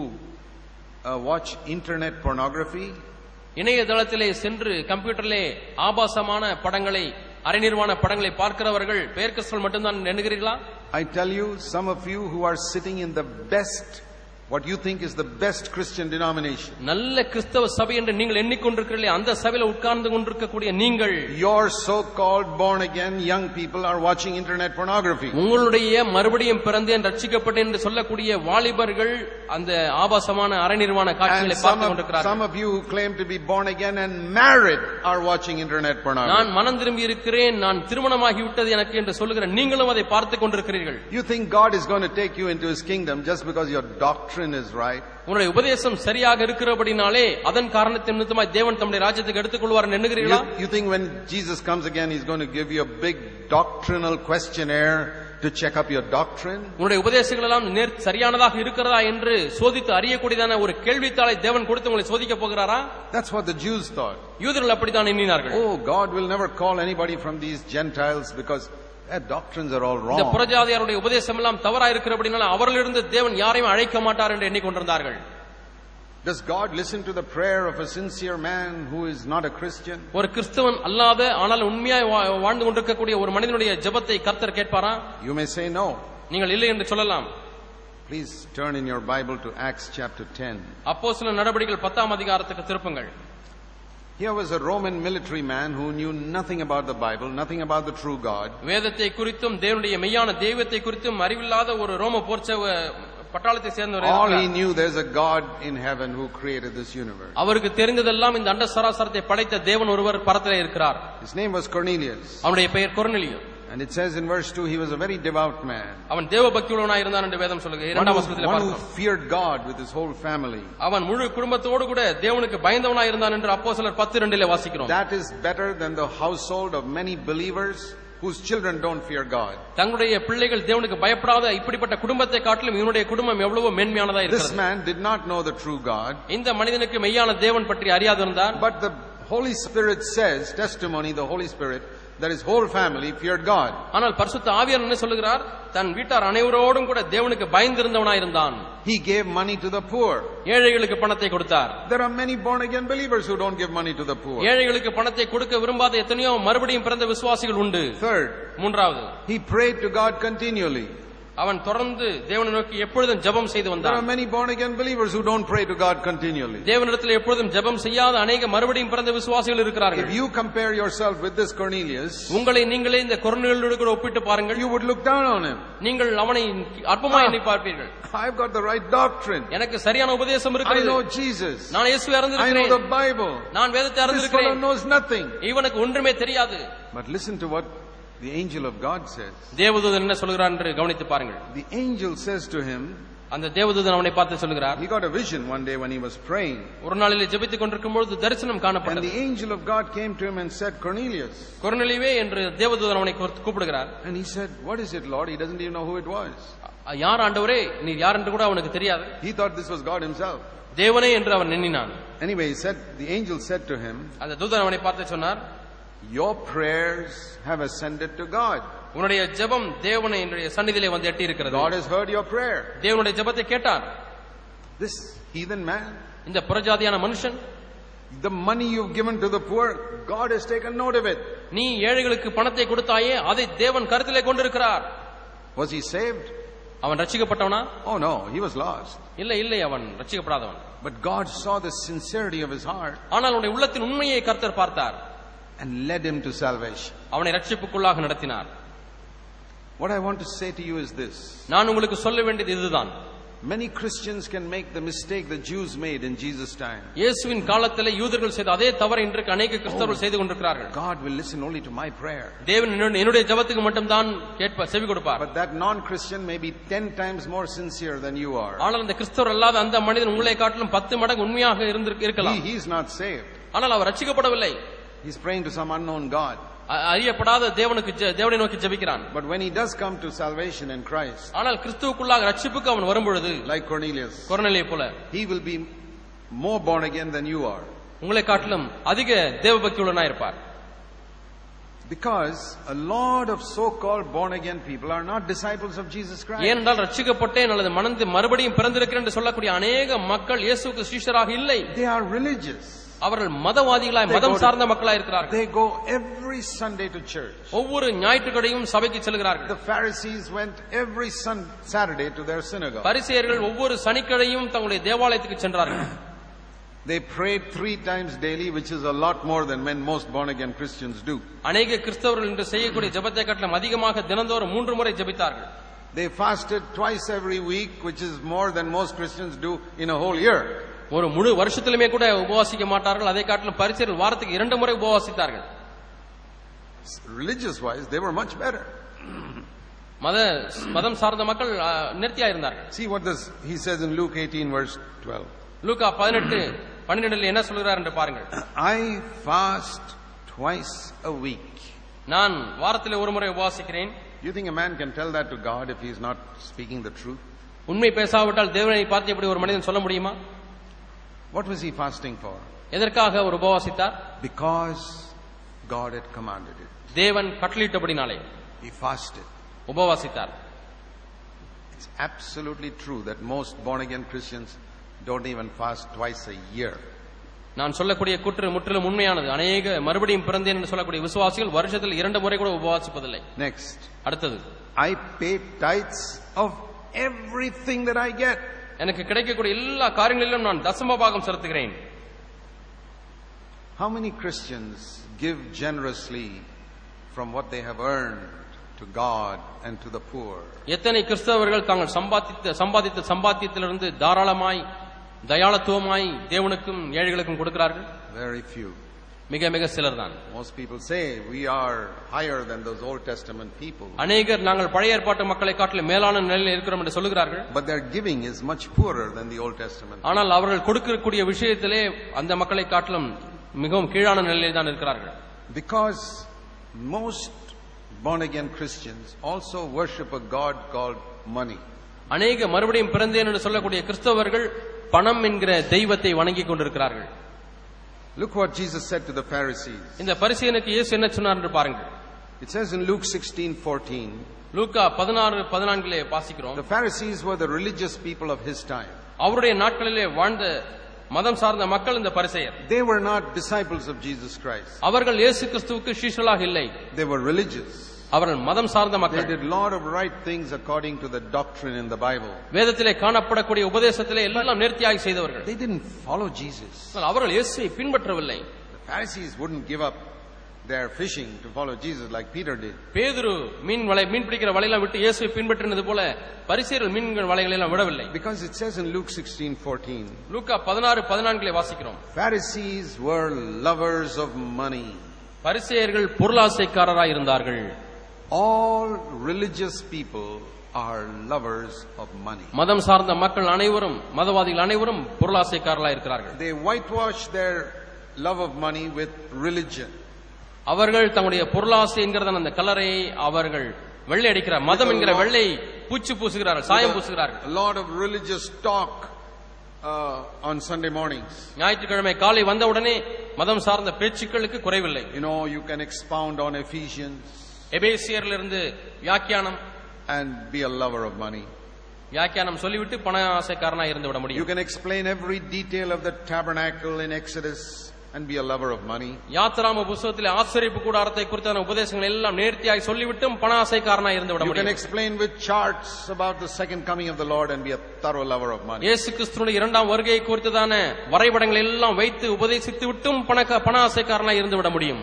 uh, watch internet pornography? இணையதளத்திலே சென்று கம்ப்யூட்டரிலே ஆபாசமான படங்களை அரைநிர்வாண படங்களை பார்க்கிறவர்கள் பெயர் கிறிஸ்தவர்கள் மட்டும்தான் எண்ணுகிறீர்களா? I tell you, some of you who are sitting in the best, what you think is the best Christian denomination, நல்ல கிறிஸ்தவ சபை என்று நீங்கள் எண்ணிக்கொண்டிருக்கிறீர்களே அந்த சபையில உட்கார்ந்து கொண்டிருக்கக்கூடிய நீங்கள், your so-called born again young people are watching internet pornography. உங்களுடைய மறுபடியும் பிறந்தேன் ரட்சிக்கப்பட்டேன் என்று சொல்லக்கூடிய வாலிபர்கள் அந்த ஆபாசமான அரைநிர்வாண காட்சிகளை பார்த்து கொண்டிருக்கிறார்கள். Some of you who claim to be born again and married are watching internet pornography. நான் மனம் திரும்பி இருக்கிறேன், நான் திருமணமாகி விட்டது எனக்கு என்று சொல்லுகிற நீங்களும் அதை பார்த்து கொண்டிருக்கிறீர்கள். You think God is going to take you into his kingdom just because your doctrine is right? உங்களுடைய உபதேசம் சரியாக இருக்கிறபடினாலே அதன் காரணத்தின் நிமித்தமாய் தேவன் தம்முடைய ராஜ்யத்துக்கு எடுத்துக்கொள்வார் என்று எண்ணுகிறீர்களா? You think when Jesus comes again he's going to give you a big doctrinal questionnaire to check up your doctrine. உங்களுடைய உபதேசங்கள் எல்லாம் சரியானதாக இருக்கிறதா என்று சோதித்து அறியக்கூடியதான ஒரு கேள்வித்தாளை தேவன் கொடுத்து உங்களை சோதிக்க போகிறாரா? That's what the Jews thought. யூதர்கள் அப்படித்தான் எண்ணினார்கள். Oh, God will never call anybody from these Gentiles because their doctrines are all wrong. இந்த புறஜாதியாருடைய உபதேசம் எல்லாம் தவறா இருக்கிறபடினால அவர்களிருந்து தேவன் யாரையும் அழைக்க மாட்டார் என்று எண்ணிக்கொண்டிருந்தார்கள். Does God listen to the prayer of a sincere man who is not a Christian? ஒரு கிறிஸ்தவன் அல்லாத ஆனால் உண்மையாய் வாழ்ந்து கொண்டிருக்கக்கூடிய ஒரு மனிதனுடைய ஜெபத்தை கர்த்தர் கேட்பாரா? You may say no. நீங்கள் இல்லை என்று சொல்லலாம். Please turn in your Bible to Acts chapter ten. அப்போஸ்தலர் நடபடிகள் பத்தாம் அதிகாரத்துக்கு திருப்புங்கள். Here was a Roman military man who knew nothing about the Bible, nothing about the true God. வேதத்தை குறித்தும் தேவனுடைய மெய்யான தெய்வத்தை குறித்தும் அறிவில்லாத ஒரு ரோம போர்ச்சவ பட்டாளத்தை சேர்ந்தவர். All he knew, there's a God in heaven who created this universe. அவருக்கு தெரிந்ததெல்லாம் இந்த அண்ட சராசரத்தை படைத்த தேவன் ஒருவர் பரத்திலே இருக்கிறார். His name was Cornelius. அவனுடைய பெயர் கொர்நேலியு. And it says in verse two, he was a very devout man. அவன் தேவபக்தியுள்ளவனாய் இருந்தான் என்று வேதம் சொல்லுகிறது. இரண்டாம் வசனத்திலே பார்க்கிறோம். One who feared God with his whole family. அவன் முழு குடும்பத்தோடு கூட தேவனுக்கு பயந்தவனாய் இருந்தான் என்று அப்போஸ்தலர் பத்து இரண்டிலே வாசிக்கிறோம். That is better than the household of many believers whose children don't fear God. தங்களுடைய பிள்ளைகள் தேவனுக்கு பயப்படாத இப்படிப்பட்ட குடும்பத்தை காட்டிலும் இவனுடைய குடும்பம் எவ்வளவு மேன்மையானதா இருக்கிறது. This man did not know the true God. இந்த மனிதனுக்கு மெய்யான தேவன் பற்றி அறியாதிருந்தார். But the Holy Spirit says, testimony, the Holy Spirit, that his whole family feared God. ஆனால் பரிசுத்த ஆவியானவர் என்ன சொல்கிறார்? தன் வீட்டார் அனைவரோடும் கூட தேவனுக்கு பயந்திருந்தவனாய் இருந்தான். He gave money to the poor. ஏழைகளுக்கு பணத்தை கொடுத்தார். There are many born again believers who don't give money to the poor. ஏழைகளுக்கு பணத்தை கொடுக்க விரும்பாத எத்தனையோ மறுபடியும் பிறந்த விசுவாசிகள் உண்டு. Third, மூன்றாவது, he prayed to God continually. அவன் தொடர்ந்து தேவனை நோக்கி எப்பொழுதும் ஜெபம் செய்து There வந்தான். are many born again believers who don't pray to God continually. தேவனிடத்தில் எப்பொழுதும் ஜெபம் செய்யாத அநேக மறுபடியும் பிறந்த விசுவாசிகள் இருக்கிறார்கள். If you compare yourself with this Cornelius, உங்களை நீங்களே இந்த கொர்நேலியோடு கூட ஒப்பிட்டு பாருங்கள். you would look down on him. நீங்கள் அவனை அற்பமாய் எண்ணி பார்ப்பீர்கள். I've got the right doctrine. எனக்கு சரியான உபதேசம் I இருக்கிறது. know Jesus. நான் இயேசுவை I know அறிந்திருக்கிறேன். the Bible. நான் வேதத்தை This fellow அறிந்திருக்கிறேன். knows nothing. இவனுக்கு ஒன்றுமே தெரியாது. But listen to what the angel of God says. தேவதூதன் என்ன சொல்கிறார் என்று கவனித்து பாருங்கள். The angel says to him, அந்த தேவதூதன் அவனை பார்த்து சொல்கிறார். he got a vision one day when he was praying. ஒரு நாளிலே ஜெபித்துக் கொண்டிருக்கும் பொழுது தரிசனம் And காணப்பட்டது. the angel of God came to him and said, Cornelius. கொர்நேலியுவே என்று தேவதூதன் அவனை கூப்பிடுகிறார். And he said, what is it, Lord? He doesn't even know who it was. யார் ஆண்டவரே, நீர் யார் என்று கூட அவனுக்கு தெரியாது. He thought this was God himself. தேவனே என்று அவன் எண்ணினான். Anyway, he said, the angel said to him, அந்த தூதன் அவனை பார்த்து சொன்னார், your prayers have ascended to God. உன்னுடைய ஜெபம் தேவனுடைய சந்நிதியிலே வந்து எட்டி இருக்கிறது. God has heard your prayer. தேவனுடைய ஜெபத்தை கேட்டார். This heathen man, இந்த புறஜாதியான மனுஷன், the money you've given to the poor, God has taken note of it. நீ ஏழைகளுக்கு பணத்தை கொடுத்தாயே அதை தேவன் கருத்திலே கொண்டிருக்கிறார். Was he saved? அவன் ரட்சிக்கப்பட்டவனா? Oh no, he was lost. இல்லை இல்லை, அவன் ரட்சிக்கப்படாதவன். But God saw the sincerity of his heart ஆனால் அவனுடைய உள்ளத்தின் உண்மையை கர்த்தர் பார்த்தார். and led him to salvation. அவனை ரட்சிப்புக்குள்ளாக நடத்தினார். What I want to say to you is this. நான் உங்களுக்கு சொல்ல வேண்டியது இதுதான். Many Christians can make the mistake the Jews made in Jesus' time. இயேசுவின் காலத்திலே யூதர்கள் செய்த அதே தவறை இன்றைக்கு அநேக கிறிஸ்தவர்கள் செய்து கொண்டிருக்கிறார்கள். God will listen only to my prayer. தேவன் என்னுடைய ஜெபத்துக்கு மட்டும் தான் கேட்ப செவி கொடுப்பார். But that non-Christian may be ten times more sincere than you are. ஆனால் அந்த கிறிஸ்தவர் அல்லாத அந்த மனிதன் உங்களை காட்டிலும் பத்து மடங்கு உண்மையாக இருக்கலாம். He is not saved. ஆனால் அவர் ரட்சிக்கப்படவில்லை. He's praying to some unknown God. அறியப்படாத தேவனுக்கு தேவனை நோக்கி ஜெபிக்கிறான். But when he does come to salvation in Christ, ஆனால் கிறிஸ்துவுக்குள்ளாக ரட்சிப்புக்கு அவன் வரும்பொழுது, like Cornelius, கொர்நேலியை போல, he will be more born again than you are. உங்களை காட்டிலும் அதிக தேவபக்தி உள்ளவனாய் இருப்பார். Because a lot of so-called born again people are not disciples of Jesus Christ. ஏனென்றால் ரட்சிக்கப்பட்டேன் அல்லது மனது மறுபடியும் பிறந்திருக்கிறேன் என்று சொல்லக்கூடிய அநேக மக்கள் இயேசுவுக்கு சீஷராக இல்லை. They are religious. அவர்கள் மதவாதிகளாய் மதம் சார்ந்த மக்களாய் இருக்கிறார்கள். They go every Sunday to church. ஒவ்வொரு ஞாயிற்றுக்கிழமையும் சபைக்கு செல்கிறார்கள். The Pharisees went every sun, Saturday to their synagogue. பரிசேயர்கள் ஒவ்வொரு சனிக்கிழமையும் தங்களுடைய தேவாலயத்துக்கு சென்றார்கள். They prayed three times daily, which is a lot more than when most born again Christians do. அநேக கிறிஸ்தவர்கள் இன்று செய்யக்கூடிய ஜெபத்தை காட்டிலும் அதிகமாக தினந்தோறும் மூன்று முறை ஜெபித்தார்கள். They fasted twice every week, which is more than most Christians do in a whole year. ஒரு முழு வருஷத்திலுமே கூட உபவாசிக்க மாட்டார்கள். அதை காட்டிலும் பரிசேயர்கள் வாரத்துக்கு இரண்டு முறை உபவாசித்தார்கள். Religious wise, they were much better. மத மதம் சார்ந்த மக்கள் நேர்த்தியா இருந்தார்கள். See what this he says in Luke eighteen verse twelve. லூக்கா பதினெட்டு பன்னிரண்டில் என்ன சொல்கிறார் என்று பாருங்கள். I fast twice a week. நான் வாரத்திலே ஒரு முறை உபவாசிக்கிறேன். You think a man can tell that to God if he is not speaking the truth? உண்மை பேசாவிட்டால் தேவனை பார்த்து எப்படி ஒரு மனிதன் சொல்ல முடியுமா? What was he fasting for? எதற்காக அவர் உபவாசித்தார்? Because God had commanded it. தேவன் கட்டளையிட்டபடினாலே He fasted. உபவாசித்தார். It's absolutely true that most born again Christians don't even fast twice a year. நான் சொல்லக்கூடிய கூற்று முற்றிலும் உண்மையானது. அநேக மறுபடியும் பிறந்தேன் என்று சொல்லக்கூடிய விசுவாசிகள் வருஷத்தில் இரண்டு முறை கூட உபவாசிப்பதில்லை. Next. அடுத்தது. I pay tithes of everything that I get. எனக்கு கிடைக்கக்கூடிய எல்லா காரியங்களிலும் நான் தசம பாகம் செலுத்துகிறேன். How many Christians give generously from what they have earned to God and to the poor? எத்தனை கிறிஸ்தவர்கள் தாங்கள் சம்பாதித்த சம்பாதித்த சம்பாத்தியத்திலிருந்து தாராளமாய் தயாளத்துவமாய் தேவனுக்கும் ஏழைகளுக்கும் கொடுக்கிறார்கள்? Very few. மிக மிக சிலர் தான். Most people say we are higher than those Old Testament people. அநேகர் நாங்கள் பழைய ஏற்பாட்டு மக்களை காட்டிலும் மேலான நிலையில் இருக்கிறோம் என்று சொல்லுகிறார்கள். But their giving is much poorer than the Old Testament. ஆனால் அவர்கள் கொடுக்கக்கூடிய விஷயத்திலே அந்த மக்களை காட்டிலும் மிகவும் கீழான நிலையில் தான் இருக்கிறார்கள். Because most born again Christians also worship a god called money. அநேக மறுபடியும் பிறந்தேன் என்று சொல்லக்கூடிய கிறிஸ்தவர்கள் பணம் என்கிற தெய்வத்தை வணங்கிக் கொண்டிருக்கிறார்கள். Look what Jesus said to the Pharisees. இந்த பரிசேயனுக்கு இயேசு என்ன சொன்னார் என்று பாருங்கள். It says in Luke sixteen fourteen. லூக்கா பதினாறு பதினான்கிலே வாசிக்கிறோம். The Pharisees were the religious people of his time. அவருடைய நாட்களிலே வாழ்ந்த மதம் சார்ந்த மக்கள் இந்த பரிசேயர். They were not disciples of Jesus Christ. அவர்கள் இயேசு கிறிஸ்துவுக்கு சீஷர்களாக இல்லை. They were religious. அவர்கள் மதம் சார்ந்த மக்கள். They did a lot of right things according to the doctrine in the Bible. வேதத்திலே காணப்படக்கூடிய உபதேசத்திலே எல்லாம் நேர்த்தியாக செய்தவர்கள். They didn't follow Jesus. அவர்கள் இயேசுவை பின்பற்றவில்லை. The Pharisees wouldn't give up their fishing to follow Jesus like Peter did. பேதுரு மீன் வலை மீன் பிடிக்கிற வலையெல்லாம் விட்டு இயேசுவை பின்பற்றினது போல பரிசேயர்கள் மீன் வலைகளை எல்லாம் விடவில்லை. Because it says in Luke sixteen fourteen. லூக்கா பதினாறு பதினான்கிலே வாசிக்கிறோம். Pharisees were lovers of money. பரிசேயர்கள் பொருளாசைக்காரராய் இருந்தார்கள். All religious people are lovers of money. மதம் சார்ந்த மக்கள் அனைவரும் மதவாதிகள் அனைவரும் பொருளாசைக்காரர்களாய் இருக்கிறார்கள். They whitewash their love of money with religion. அவர்கள் தங்களுடைய பொருளாசை என்கிற அந்த கலரை அவர்கள் வெள்ளை அடிக்கிறார். மதம் என்கிற வெள்ளை பூச்சு பூசுகிறார்கள், சாயம் பூசுகிறார்கள். A lot of religious talk uh, on Sunday mornings. ஞாயிற்றுக்கிழமை காலை வந்தவுடனே மதம் சார்ந்த பேச்சுக்களுக்கு குறைவில்லை. You know, you can expound on Ephesians. எபேசியரிலிருந்து வியாக்கியானம் and be a lover of money. வியாக்கியானம் சொல்லிவிட்டு பண ஆசைக்காரனாய் இருந்து விட முடியும். You can explain every detail of the tabernacle in Exodus and be a lover of money. யாத்ராம புத்தகத்திலே ஆசரிப்பு கூடாரத்தை குறித்தான உபதேசங்கள் எல்லாம் நேர்த்தியாய் சொல்லிவிட்டும் பண ஆசைக்காரனாய் இருந்து விட முடியும். You can explain with charts about the second coming of the Lord and be a thorough lover of money. இயேசு கிறிஸ்துவின் இரண்டாம் வருகையை குறித்ததான வரைபடங்கள் எல்லாம் வைத்து உபதேசித்து விட்டும் பண பண ஆசைக்காரனாய் இருந்து விட முடியும்.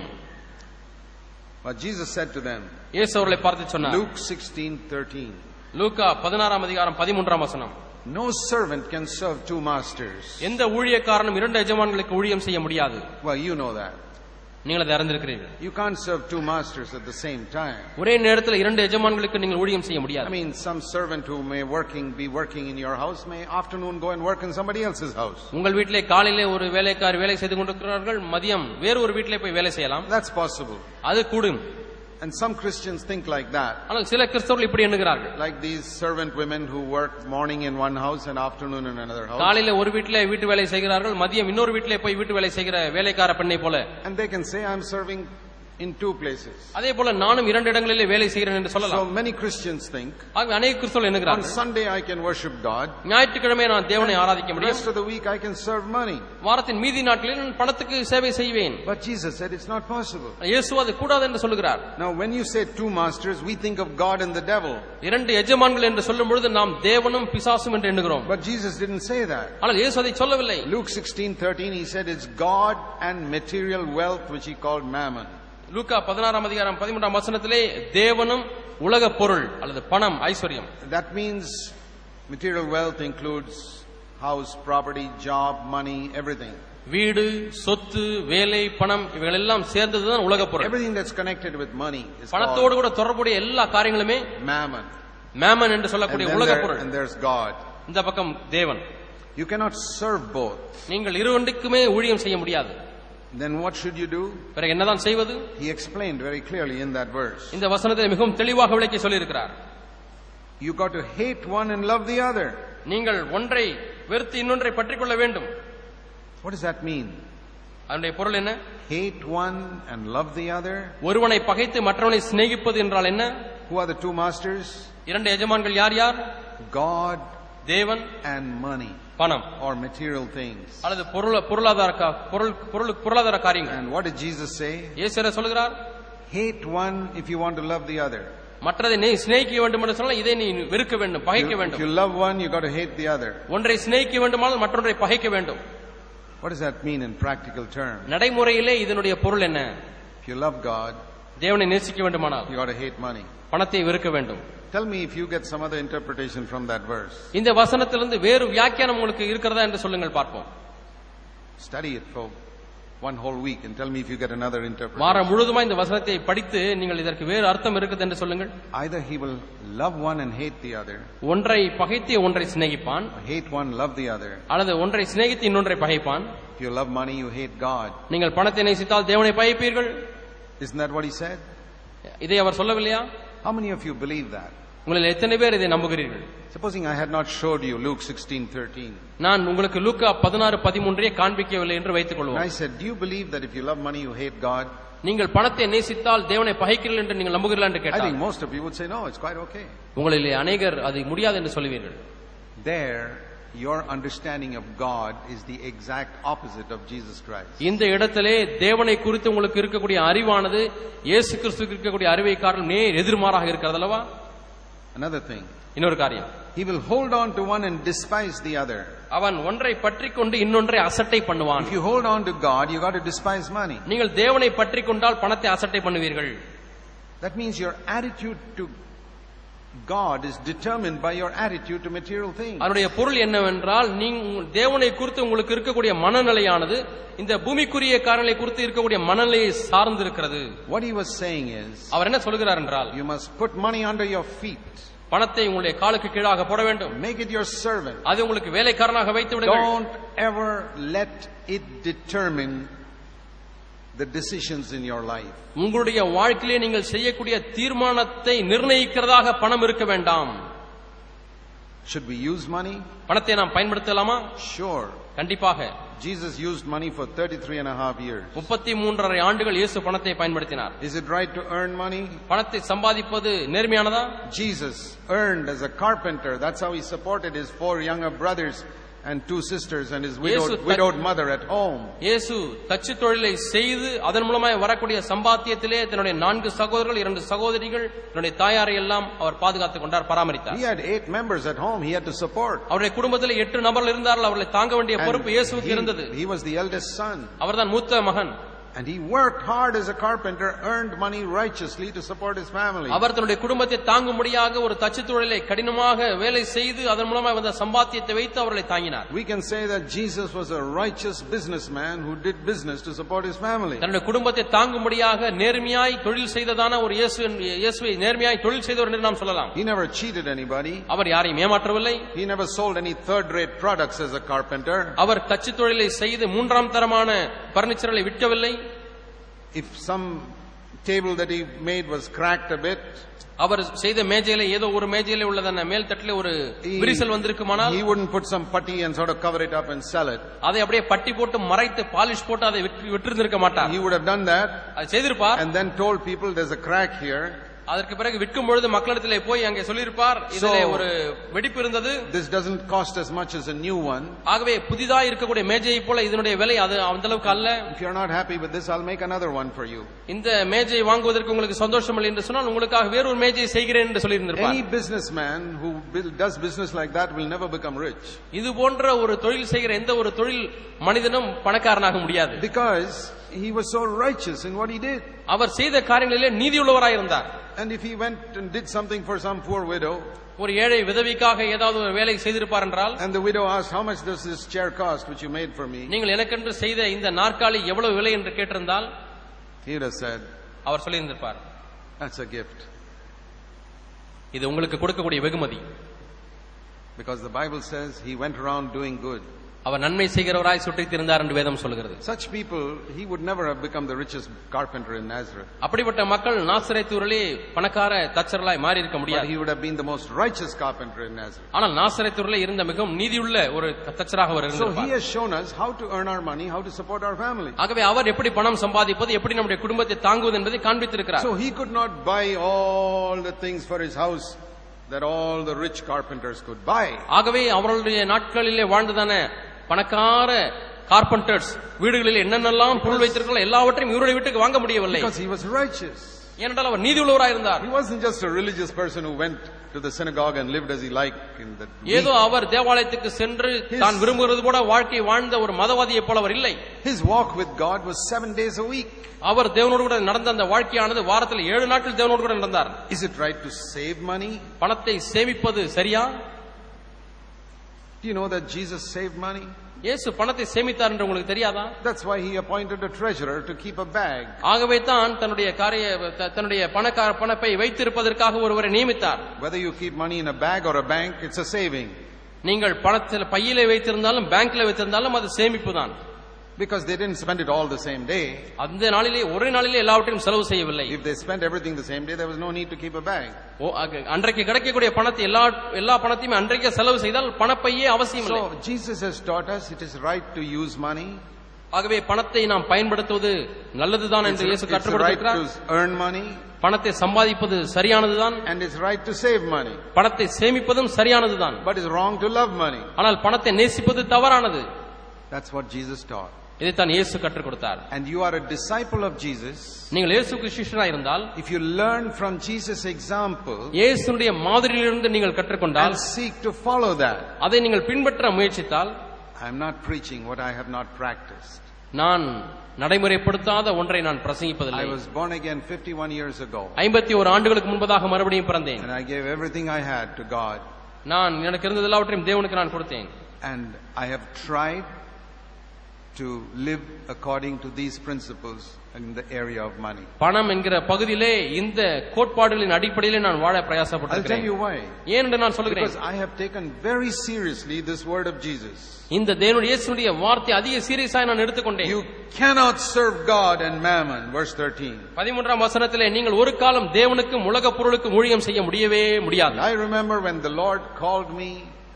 But Jesus said to them, இயேசு அவர்களை பார்த்து சொன்னார். Luke sixteen thirteen. லூக்கா பதினாறாம் அதிகாரம் பதிமூன்றாம் வசனம். No servant can serve two masters. எந்த ஊழியக்காரனும் இரண்டு எஜமான்களுக்கு ஊழியம் செய்ய முடியாது. Well, you know that. நீங்கள் அதை அறிந்திருக்கிறீர்கள். You can't serve two masters at the same time. ஒரே நேரத்தில் இரண்டு எஜமான்களுக்கு நீங்கள் ஊழியம் செய்ய முடியாது. I mean, some servant who may working be working in your house may afternoon go and work in somebody else's house. உங்கள் வீட்டிலே காலையிலே ஒரு வேலைக்காரர் வேலை செய்து கொண்டிருக்கிறார்கள், மதியம் வேறு ஒரு வீட்டிலே போய் வேலை செய்யலாம். That's possible. அது கூடும். And some Christians think like that. ஆனால் சில கிறிஸ்தவர்கள் இப்படி எண்ணுகிறார்கள். Like these servant women who work morning in one house and afternoon in another house. காலையில ஒரு வீட்டிலே வீட்டு வேலை செய்கிறார்கள், மதியம் இன்னொரு வீட்டிலே போய் வீட்டு வேலை செய்கிற வேலைக்கார பெண்ணை போல. And they can say I'm serving in two places. அதே போல நானும் இரண்டு இடங்களிலே வேலை செய்கிறேன் என்று சொல்லலாம். So many Christians think அநேக கிறிஸ்தவர்கள் எண்ணுகிறார்கள், on Sunday I can worship God. ஞாயிற்றுக்கிழமை நான் தேவனை ஆராதிக்க முடியும். Rest of the week I can serve money. வாரத்தின் மீதி நாட்களில் நான் பணத்துக்கு சேவை செய்வேன். But Jesus said it's not possible. இயேசு அது கூடாது என்று சொல்கிறார். Now when you say two masters, we think of God and the devil. இரண்டு எஜமான்கள் என்று சொல்லும் பொழுது நாம் தேவனும் பிசாசும் என்று எண்ணுகிறோம். But Jesus didn't say that. ஆனால் இயேசு அதை சொல்லவில்லை. Luke sixteen thirteen he said it's God and material wealth which he called mammon. லூக்கா பதினாறாம் அதிகாரம் பதிமூன்றாம் வசனத்திலே தேவனும் உலக பொருள் அல்லது பணம் ஐஸ்வர்யம். That means material wealth includes house, property, job, money, everything. வீடு, சொத்து, வேலை, பணம் இவைகள் எல்லாம் சேர்ந்ததுதான் உலக பொருள். Everything that's connected with money is பணத்தோடு கூட தொடர்புடைய எல்லா காரியங்களுமே mammon. mammon என்று சொல்லக்கூடிய உலக பொருள். And there's God. இந்த பக்கம் தேவன். You cannot serve both. நீங்கள் இருவருக்குமே ஊழியம் செய்ய முடியாது. Then what should you do? பிறகு என்னதான் செய்வது? He explained very clearly in that verse. இந்த வசனத்தை மிகவும் தெளிவாக விளக்கி சொல்லி இருக்கிறார். You got to hate one and love the other. நீங்கள் ஒன்றை வெறுத்து இன்னொன்றை பற்றிக்கொள்ள வேண்டும். What does that mean? அதனுடைய பொருள் என்ன? Hate one and love the other. ஒருவனை பகைத்து மற்றவனை சிநேகிப்பது என்றால் என்ன? Who are the two masters? இரண்டு எஜமான்கள் யார் யார்? God, தேவன் and money, பணம் or material things. அல்லது பொருள் பொருளாதார பொருள் பொருள் பொருளாதார காரியங்கள். And what did Jesus say? இயேசு என்ன சொல்கிறார்? Hate one if you want to love the other. மற்றதை நீ சிநேகிக்க வேண்டும் என்று சொன்னால் இதை நீ வெறுக்க வேண்டும், பகைக்க வேண்டும். If you love one, you got to hate the other. ஒன்றை சிநேகிக்க வேண்டுமானால் மற்றொன்றை பகைக்க வேண்டும். What does that mean in practical terms? நடைமுறையிலே இதனுடைய பொருள் என்ன? If you love God, தேவனை நேசிக்க வேண்டுமானால் you got to hate money. பணத்தை வெறுக்க வேண்டும். Tell me if you get some other interpretation from that verse. இந்த வசனத்திலிருந்து வேறு வியாக்கியானம் உங்களுக்கு இருக்கிறதா என்று சொல்லுங்கள் பார்ப்போம். Study it for one whole week and tell me if you get another interpretation. வாரம் முழுதுமா இந்த வசனத்தை படித்து நீங்கள் இதற்கு வேறு அர்த்தம் இருக்குது என்று சொல்லுங்கள். Either he will love one and hate the other. ஒன்றை பகைத்து ஒன்றை சிநேகிப்பான். Hate one, love the other. அல்லது ஒன்றை சிநேகித்து இன்னொன்றை பகைப்பான். If you love money, you hate God. நீங்கள் பணத்தை நேசித்தால் தேவனை பகைப்பீர்கள். Isn't that what he said? இதை அவர் சொல்லவில்லையா? How many of you believe that? உங்களில் எத்தனை பேர் இதை நம்புகிறீர்கள்? Supposing I had not showed you Luke sixteen thirteen. நான் உங்களுக்கு லூக்கா பதினாறு பதிமூன்றை காண்பிக்கவில்லை என்று வைத்துக் கொள்வோம். I said, do you believe that if you love money you hate God? நீங்கள் பணத்தை நேசித்தால் தேவனை பகைக்கிறீர்கள் என்று நீங்கள் நம்புகிறீர்களா என்று I கேட்டால் think most of you would say no, it's quite okay. உங்களிலே அநேகர் அது முடியாது என்று சொல்லுவீர்கள். There your understanding of God is the exact opposite of Jesus Christ. இந்த இடத்திலே தேவனை குறித்து உங்களுக்கு இருக்கக்கூடிய அறிவானது இயேசு கிறிஸ்துவுக்கு இருக்கக்கூடிய அறிவை காட்டிலும் நேர் எதிர்மாறாக இருக்கிறது அல்லவா? Another thing. இன்னொரு காரியம். He will hold on to one and despise the other. அவன் ஒன்றை பற்றிக்கொண்டு இன்னொன்றை அசட்டை பண்ணுவான். If you hold on to God, you got to despise money. நீங்கள் தேவனை பற்றிக்கொண்டால் பணத்தை அசட்டை பண்ணுவீர்கள். That means your attitude to God is determined by your attitude to material things. அதனுடைய பொருள் என்னவென்றால் நீங்கள் தேவனை குறித்து உங்களுக்கு இருக்கக்கூடிய மனநிலையானது இந்த பூமிக்குரிய காரணங்களை குறித்து இருக்கக்கூடிய மனநிலையை சார்ந்து இருக்கிறது. What he was saying is, அவர் என்ன சொல்கிறார் என்றால், you must put money under your feet. பணத்தை உங்களுடைய காலுக்கு கீழாக போட வேண்டும். Make it your servant. அது உங்களுக்கு வேலைக்காரனாக வைத்து விடுங்கள். Don't ever let it determine the decisions in your life. உங்களுடைய வாழ்க்கையிலே நீங்கள் செய்யக்கூடிய தீர்மானத்தை நிர்ணயிக்கிறதாக பணம் இருக்க வேண்டாம். Should we use money? பணத்தை நாம் பயன்படுத்தலாமா? Sure. கண்டிப்பாக. Jesus used money for thirty-three and a half years. முப்பத்தி மூன்றரை ஆண்டுகள் இயேசு பணத்தை பயன்படுத்தினார். Is it right to earn money? பணத்தை சம்பாதிப்பது நேர்மையானதா? Jesus earned as a carpenter. That's how he supported his four younger brothers and two sisters and his widowed, widowed mother at home. இயேசு தச்சு தொழிலை செய்து அதன் மூலமாய் வரக்கூடிய சம்பாத்தியத்திலே தன்னுடைய நான்கு சகோதரர்கள் இரண்டு சகோதரிகள் தன்னுடைய தாயாரை எல்லாம் அவர் பாதுகாத்துக் கொண்டார், பராமரித்தார். He had eight members at home he had to support. அவருடைய குடும்பத்தில் எட்டு நபர்கள் இருந்தார்கள், அவர்களை தாங்க வேண்டிய பொறுப்பு இயேசுவுக்கு இருந்தது. He was the eldest son. அவர்தான் மூத்த மகன். And he worked hard as a carpenter, earned money righteously to support his family. அவர் தன்னுடைய குடும்பத்தை தாங்கும்படியாக ஒரு தச்சு தொழிலை கடினமாக வேலை செய்து அதன் மூலமாக வந்த சம்பாத்தியத்தை வைத்து அவர்களை தாங்கினார். We can say that Jesus was a righteous businessman who did business to support his family. தன்னுடைய குடும்பத்தை தாங்கும்படியாக நேர்மையாய் தொழில் செய்ததான ஒரு இயேசு இயேசுவை நேர்மையாய் தொழில் செய்தவர் என்று நாம் சொல்லலாம். He never cheated anybody. அவர் யாரையும் ஏமாற்றவில்லை. He never sold any third rate products as a carpenter. அவர் தச்சு தொழிலை செய்து மூன்றாம் தரமான பர்னிச்சர்களை விற்கவில்லை. If some table that he made was cracked a bit, அவர் செய்த மேஜையில ஏதோ ஒரு மேஜையில உள்ளதான மேல் தட்டிலே ஒரு விரிசல் வந்திருக்குமானால் he wouldn't put some putty and sort of cover it up and sell it. அதை அப்படியே பட்டி போட்டு மறைத்து பாலிஷ் போட்டு அதை விற்றிருந்திருக்க மாட்டார். He would have done that அதை செய்திருப்பார். and then told people there's a crack here. அதற்கு பிறகு விற்கும் பொழுது மக்களிடத்திலே போய் அங்கே சொல்லியிருப்பார், இதிலே ஒரு வெடிப்பு இருந்தது. This doesn't cost as much as a new one. ஆகவே புதிதாக இருக்கக்கூடிய மேஜையை போல இதனுடைய விலை அது அந்த அளவுக்கு அல்ல. If you're not happy with this, I'll make another one for you. இந்த மேஜை வாங்குவதற்கு உங்களுக்கு சந்தோஷம் இல்லை என்று சொன்னால் உங்களுக்காக வேறொரு மேஜையை செய்கிறேன் என்று சொல்லியிருந்திருப்பார். Any businessman who does business like that will never become rich. இது போன்ற ஒரு தொழில் செய்கிற எந்த ஒரு தொழில் மனிதனும் பணக்காரனாக முடியாது. Because he was so righteous in what he did. அவர் செய்த காரியங்களிலே நீதியுள்ளவராய் இருந்தார். And if he went and did something for some poor widow, ஒரு ஏழை விதவிக்காக ஏதாவது ஒரு வேலை செய்திருப்பார் என்றால், and the widow asked, how much does this chair cost which you made for me? நீங்கள் எனக்கென்று செய்த இந்த நாற்காலி எவ்வளவு விலை என்று கேட்டிருந்தால், he would have said, our சொல்லியிருந்திருப்பார், that's a gift. இது உங்களுக்கு கொடுக்கக்கூடிய வெகுமதி. Because the Bible says he went around doing good. அவர் நன்மை செய்கிறவராய் சுற்றித் திரிந்தார் என்று வேதம் சொல்கிறது. Such people, he would never have become the richest carpenter in Nazareth. அப்படிப்பட்ட மக்கள் நாசரேத்தூரிலே பணக்கார தச்சர்களாய் மாறி இருக்க But முடியாது. he would have been the most righteous carpenter in Nazareth. ஆனால் நாசரேத்தூரிலே இருந்த மிகவும் நீதியுள்ள ஒரு தச்சராக அவர் So he இருந்திருப்பார். has shown us how to earn our money, how to support our family. ஆகவே அவர் எப்படி பணம் சம்பாதிப்பது, எப்படி நம்முடைய குடும்பத்தை தாங்குவது என்பதை காண்பித்திருக்கிறார். So he could not buy all the things for his house that all the rich carpenters could buy. ஆகவே அவர்களுடைய நாட்களிலே வாழ்ந்ததான பணக்கார கார்பெண்டர்ஸ் வீடுகளில் என்னென்னலாம் பொருள் வைத்திருக்கிறோம் எல்லாவற்றையும் இவருடைய வீட்டுக்கு வாங்க முடியவில்லை. Because he was righteous. ஏனென்றால் அவர் நீதியுள்ளவராய் இருந்தார். He wasn't just a religious person who went to the synagogue and lived as he liked in the ஏதோ அவர் தேவாலயத்துக்கு சென்று தான் விரும்புகிறது போல வாழ்க்கை வாழ்ந்த ஒரு மதவாதியைப் போல அவர் இல்லை. His walk with God was seven days a week. அவர் தேவனோடு கூட நடந்த அந்த வாழ்க்கையானது வாரத்தில் ஏழு நாட்கள் தேவனோடு கூட நடந்தார். Is it right to save money? பணத்தை சேமிப்பது சரியா? Do you know that Jesus saved money? இயேசு பணத்தை சேமித்தார் என்று உங்களுக்கு தெரியாதா? That's why he appointed a treasurer to keep a bag. ஆகவே தான் தன்னுடைய காரிய தன்னுடைய பணக்கார பணப்பை வைத்திருப்பதற்காக ஒருவரை நியமித்தார். Whether you keep money in a bag or a bank, it's a saving. நீங்கள் பணத்தில் பையிலே வைத்திருந்தாலும் பேங்க்ல வைத்திருந்தாலும் அது சேமிப்பு தான். Because they didn't spend it all the same day. அந்த நாளிலே ஒரே நாளிலே எல்லாவற்றையும் செலவு செய்யவில்லை. If they spent everything the same day, there was no need to keep a bag. ஓ அன்றைக்கு கிடைக்கக்கூடிய பணத்தை எல்லா எல்லா பணத்தையும் அன்றைக்கே செலவு செய்தால் பணப்பையே அவசியம் இல்லை. So Jesus has taught us it is right to use money. ஆகவே பணத்தை நாம் பயன்படுத்துவது நல்லதுதான் என்று இயேசு கற்றுக் கொடுத்திருக்கிறார். It's right to earn money. பணத்தை சம்பாதிப்பது சரியானதுதான். And it's right to save money. பணத்தை சேமிப்பதும் சரியானதுதான். But it's wrong to love money. ஆனால் பணத்தை நேசிப்பது தவறானது. That's what Jesus taught. இதைத்தான் இயேசு கற்றுக் கொடுத்தார். And you are a disciple of Jesus. நீங்கள் இயேசுவுக்கு சிஷ்யனாய் இருந்தால், if you learn from Jesus' example, இயேசுவுடைய மாதிரியிலிருந்து நீங்கள் கற்றுக்கொண்டால், and seek to follow that, அதை நீங்கள் பின்பற்ற முயற்சித்தால், I am not preaching what I have not practiced. நான் நடைமுறைப்படுத்தாத ஒன்றை நான் பிரசங்கிப்பதில்லை. I was born again fifty-one years ago. ஐம்பத்தி ஒரு ஆண்டுகளுக்கு முன்பதாக மறுபடியும் பிறந்தேன். And I gave everything I had to God. நான் எனக்கு இருந்தது எல்லாவற்றையும் தேவனுக்கு நான் கொடுத்தேன். And I have tried to live according to these principles in the area of money. பணம் என்கிற பகுதியிலே இந்த கோட்பாடுகளின் அடிப்படையிலே நான் வாழ பிரயாசப்பட்டிருக்கிறேன். I'll tell you why. ஏன் என்று நான் சொல்கிறேன். Because I have taken very seriously this word of Jesus. இந்த தேவனுடைய இயேசுவுடைய வார்த்தை அதிக சீரியஸாய் நான் எடுத்துக்கொண்டேன். You cannot serve God and mammon, verse thirteen. பதிமூன்றாம் வசனத்திலே நீங்கள் ஒரு காலம் தேவனுக்கும் உலக பொருளுக்கும் ஊழியம் செய்ய முடியவே முடியாது. I remember when the Lord called me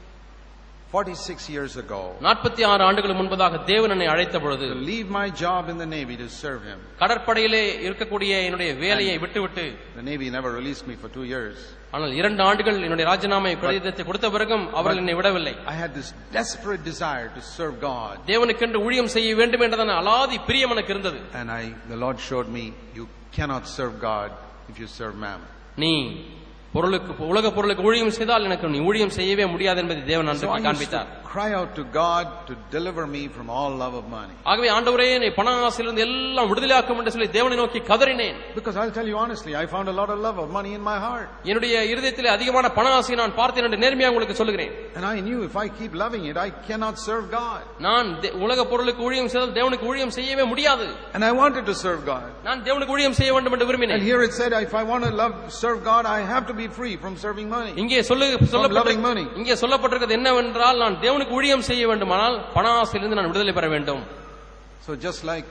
forty-six years ago. நாற்பத்தி ஆறு ஆண்டுகள் முன்பதாக தேவன் என்னை அழைத்த பொழுது, to leave my job in the Navy to serve him. கடற்படையிலே இருக்கக்கூடிய என்னுடைய வேலையை விட்டுவிட்டு, the Navy never released me for two years. ஆனால் இரண்டு ஆண்டுகள் என்னுடைய ராஜினாமை கடிதத்தை கொடுத்த பிறகும் அவர்கள் என்னை விடவில்லை. I had this desperate desire to serve God. தேவனுக்கென்று ஊழியம் செய்ய வேண்டும் என்றதான அலாதி பிரியம் எனக்கு இருந்தது. And I the Lord showed me you cannot serve God if you serve mammon. நீ பொருளுக்கு உலக பொருளுக்கு ஊழியம் செய்தால் எனக்கு நீ ஊழியம் செய்யவே முடியாது என்பதை தேவன் அன்றைக்கு காண்பித்தார். Cry out to God to deliver me from all love of money. ஆகவே ஆண்டவரே என்னை பண ஆசையிலிருந்து எல்லாம் விடுதலையாக்கும் என்று சொல்லி தேவனை நோக்கி கதறினேன். Because I'll tell you honestly, I found a lot of love of money in my heart. என்னுடைய இருதயத்திலே அதிகமான பண ஆசையை நான் பார்த்தேன் என்று நேர்மையாக உங்களுக்கு சொல்கிறேன். And I knew if I keep loving it, I cannot serve God. நான் உலக பொருளுக்கு ஊழியம் செய்தால் தேவனுக்கு ஊழியம் செய்யவே முடியாது. And I wanted to serve God. நான் தேவனுக்கு ஊழியம் செய்ய வேண்டும் என்று விரும்பினேன். And here it said if I want to love serve God, I have to be free from serving money. இங்கே சொல்லப்பட்டிருக்கிறது இங்கே சொல்லப்பட்டிருக்கிறது என்னவென்றால் நான் தேவனுக்கு ஊழியம் செய்ய வேண்டுமானால் பண ஆசையிலிருந்து நான் விடுதலை பெற வேண்டும். So just like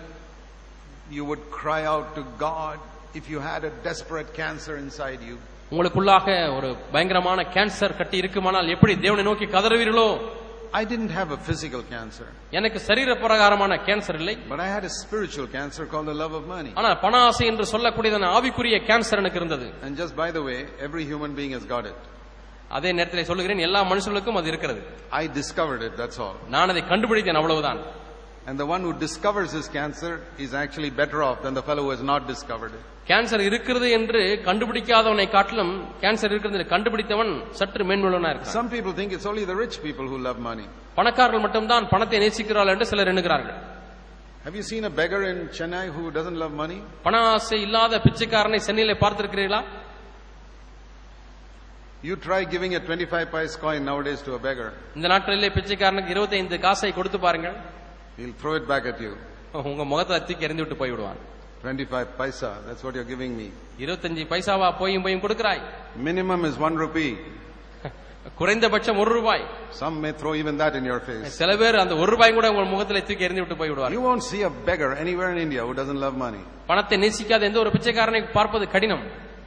you would cry out to God if you had a desperate cancer inside you. உங்களுக்குள்ளாக ஒரு பயங்கரமான கேன்சர் கட்டி இருக்குமானால் எப்படி தேவனை நோக்கி கதறுவீர்களோ, I didn't have a physical cancer. எனக்கு சரீர பிரகாரமான கேன்சர் இல்லை. But I had a spiritual cancer called the love of money. ஆனா பண ஆசை என்று சொல்லக்கூடியதான ஆவிக்குரிய கேன்சர் எனக்கு இருந்தது. And just by the way, every human being has got it. அதே நேரத்தில் சொல்கிறேன் எல்லா மனுஷர்களுக்கும் அது இருக்கிறது. I discovered it, that's all. நான் அதை கண்டுபிடித்தேன், அவ்வளவுதான். And the one who discovers his cancer is actually better off than the fellow who has not discovered it. Cancer இருக்கிறது என்று கண்டுபிடிக்காதவனை காட்டிலும் கேன்சர் இருக்கிறது கண்டுபிடித்தவன் சற்று மேன்மையுள்ளவனா இருக்கான். Some people think it's only the rich people who love money. பணக்காரர்கள் மட்டும்தான் பணத்தை நேசிக்கிறார்கள் என்று சிலர் எண்ணுகிறார்கள். Have you seen a beggar in Chennai who doesn't love money? பண ஆசை இல்லாத பிச்சைக்காரனை சென்னையிலே பார்த்திருக்கிறீர்களா? You try giving a twenty-five paise coin nowadays to a beggar. இந்த நாட்களிலே பிச்சைக்காரனுக்கு இருபத்தைந்து காசை கொடுத்து பாருங்கள். He'll throw it back at you. உங்க முகத்தை தூக்கி எறிந்து விட்டு போய் விடுவான். twenty-five paisa, that's what you're giving me. இருபத்தஞ்சு பைசாவா போயும் போயும் கொடுக்கிறாய்? Minimum is one rupee. குறைந்தபட்சம் ஒரு ரூபாய். Some may throw even that in your face. சில பேர் அந்த ஒரு ரூபாய் கூட உங்க முகத்துல தூக்கி எறிந்து விட்டு போய் விடுவார். You won't see a beggar anywhere in India who doesn't love money. பணத்தை நேசிக்காத எந்த ஒரு பிச்சைக்காரனை பார்ப்பது கடினம்.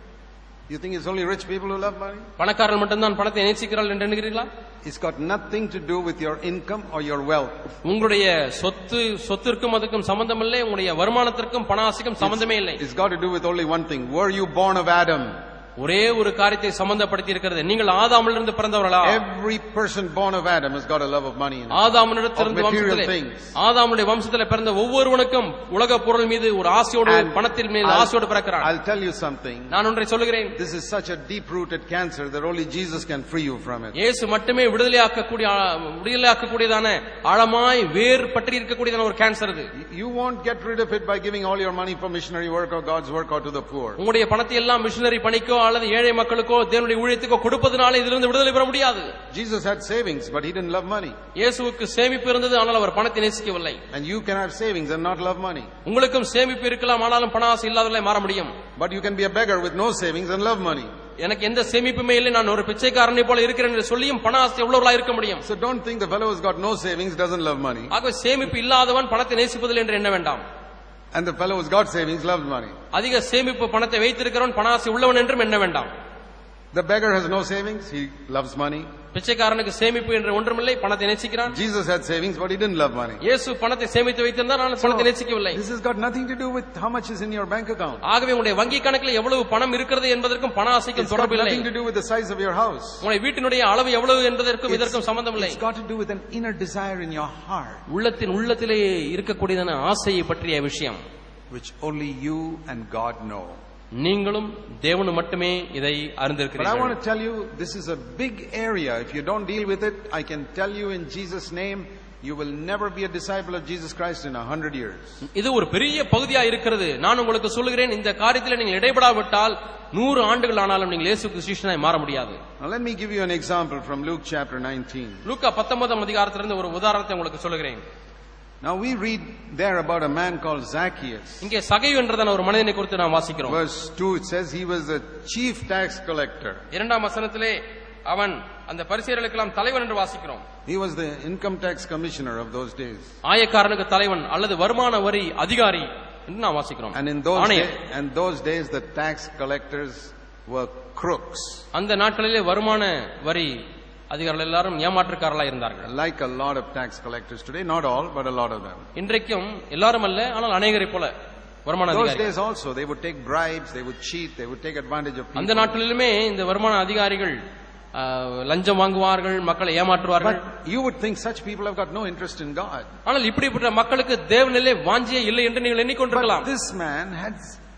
You think it's only rich people who love money? பணக்காரர்கள் மட்டும்தான் பணத்தை நேசிக்கிறார்கள் என்று எண்ணுகிறீர்களா? It's got nothing to do with your income or your wealth. உங்களுடைய சொத்து சொத்திற்கும் அதுக்கும் சம்பந்தம் இல்லை, உங்களுடைய வருமானத்திற்கும் பண ஆசைக்கும் சம்பந்தமே இல்லை. It's got to do with only one thing. Were you born of Adam? ஒரே ஒரு காரியத்தை சம்பந்தப்படுத்தி இருக்கிறது. நீங்கள் ஆதாமிலிருந்து பிறந்தவர்களா? Every person born of Adam has got a love of money in it. ஆதாமிலிருந்து வம்சத்திலே ஆதாமுடைய வம்சத்திலே பிறந்த ஒவ்வொருவனுக்கும் உலக பொருள் மீது ஒரு ஆசையோடு பணத்தின் மீது ஆசையோடு பிறக்கிறான். I'll tell you something. நான் ஒன்றை சொல்லுகிறேன். This is such a deep rooted cancer that only Jesus can free you from it. இயேசு மட்டுமே விடுதலையாக்கக்கூடிய விடுதலையாக்கக்கூடியதான ஆழமாய் வேர் பற்றி இருக்கக்கூடியதான ஒரு கேன்சர் இது. You won't get rid of it by giving all your money for missionary work or God's work or to the poor. உங்களுடைய பணத்தை எல்லாம் மிஷனரி பணிக்கோ அல்லது ஏழை மக்களுக்கோ தேவனுடைய ஊழியத்துக்கோ கொடுப்பதனால இதிலிருந்து விடுதலை பெற முடியாது. Jesus had savings but he didn't love money. இயேசுவுக்கு சேமிப்பு இருந்தது, ஆனால் அவர் பணத்தை நேசிக்கவில்லை. And you can have savings and not love money. உங்களுக்கும் சேமிப்பு இருக்கலாம், ஆனாலும் பண ஆசை இல்லாதவர்களாய் மாற முடியும். But you can be a beggar with no savings and love money. எனக்கு எந்த சேமிப்புமே இல்லை, நான் ஒரு பிச்சைக்காரனை போல இருக்கிறேன் என்று சொல்லியும் பண ஆசை உள்ளவர்களாய் இருக்க முடியும். So don't think the fellow who's got no savings doesn't love money. ஆகவே சேமிப்பு இல்லாதவன் பணத்தை நேசிப்பதில்லை என்று எண்ண வேண்டாம். And the fellow who's got savings loves money. அதிக சேமிப்பு பணத்தை வைத்திருக்கிறவன் பண ஆசை உள்ளவன் என்றும் எண்ண வேண்டாம். The beggar has no savings, he loves money. பிச்சைக்காரனுக்கு சேமிப்பு என்று ஒன்றுமில்லை, பணத்தை நேசிக்கிறான். Jesus had savings but he didn't love money. இயேசு பணத்தை சேமித்து வைத்திருந்தார், ஆனால் பணத்தை நேசிக்கவில்லை. This has got nothing to do with how much is in your bank account. ஆகவே உங்களுடைய வங்கி கணக்கில் எவ்வளவு பணம் இருக்கிறது என்பதற்கும் பண ஆசைக்கும் தொடர்பு இல்லை. Nothing to do with the size of your house. உங்களுடைய வீட்டினுடைய அளவு எவ்வளவு என்பதற்கும் இதற்கும் சம்பந்தம் இல்லை. It's got to do with an inner desire in your heart. உள்ளத்தின் உள்ளத்திலே இருக்கக்கூடியதான ஆசையை பற்றிய விஷயம், which only you and God know. நீங்களும் தேவனும் மட்டுமே இதை But அறிந்திருக்கிறீர்கள். I want to tell you, this is a big area. If you don't deal with it, I can tell you in Jesus' name, you will never be a disciple of Jesus Christ in a hundred years. இது ஒரு பெரிய பகுதியா இருக்கிறது. நான் உங்களுக்கு சொல்லுகிறேன், இந்த காரியத்தில் நீங்கள் இடைபடாவிட்டால் நூறு ஆண்டுகள் ஆனாலும் நீங்கள் இயேசுவுக்கு சீஷனாய் மாற முடியாது. Now let me give you an example from Luke chapter nineteen. லூக்கா பத்தொன்பதாம் அதிகாரத்திலிருந்து ஒரு உதாரணத்தை உங்களுக்கு சொல்லுகிறேன். Now we read there about a man called Zacchaeus. இங்கே சகையு என்றதான ஒரு மனிதனை குறித்து நாம் வாசிக்கிறோம். Verse two, it says he was the chief tax collector. இரண்டாம் வசனத்திலே அவன் அந்த பரிசேயர்களுக்கெல்லாம் தலைவன் என்று வாசிக்கிறோம். He was the income tax commissioner of those days. ஆயக்காரனுக்கு தலைவன் அல்லது வருமான வரி அதிகாரி என்று நாம் வாசிக்கிறோம். And in those days, and those days the tax collectors were crooks. அந்த நாட்களிலே வருமான வரி அதிகாரிகள் எல்லாரும் ஏமாற்றுக்காரர்களாக இருந்தார்கள். Like a lot of tax collectors today, not all but a lot of them. இன்றைக்கும் எல்லாரும் அல்ல, ஆனால் அநேகரை போல வருமான அதிகாரிகள். Those days also they would take bribes, they would cheat, they would take advantage of people. அந்த நாட்களிலுமே இந்த வருமான அதிகாரிகள் லஞ்சம் வாங்குவார்கள், மக்களை ஏமாற்றுவார்கள். But you would think such people have got no interest in God. ஆனால் இப்படிப்பட்ட மக்களுக்கு தேவனிலே வாஞ்சியே இல்லை என்று நீங்கள் எண்ணிக்கொண்டிருக்கலாம். But this man had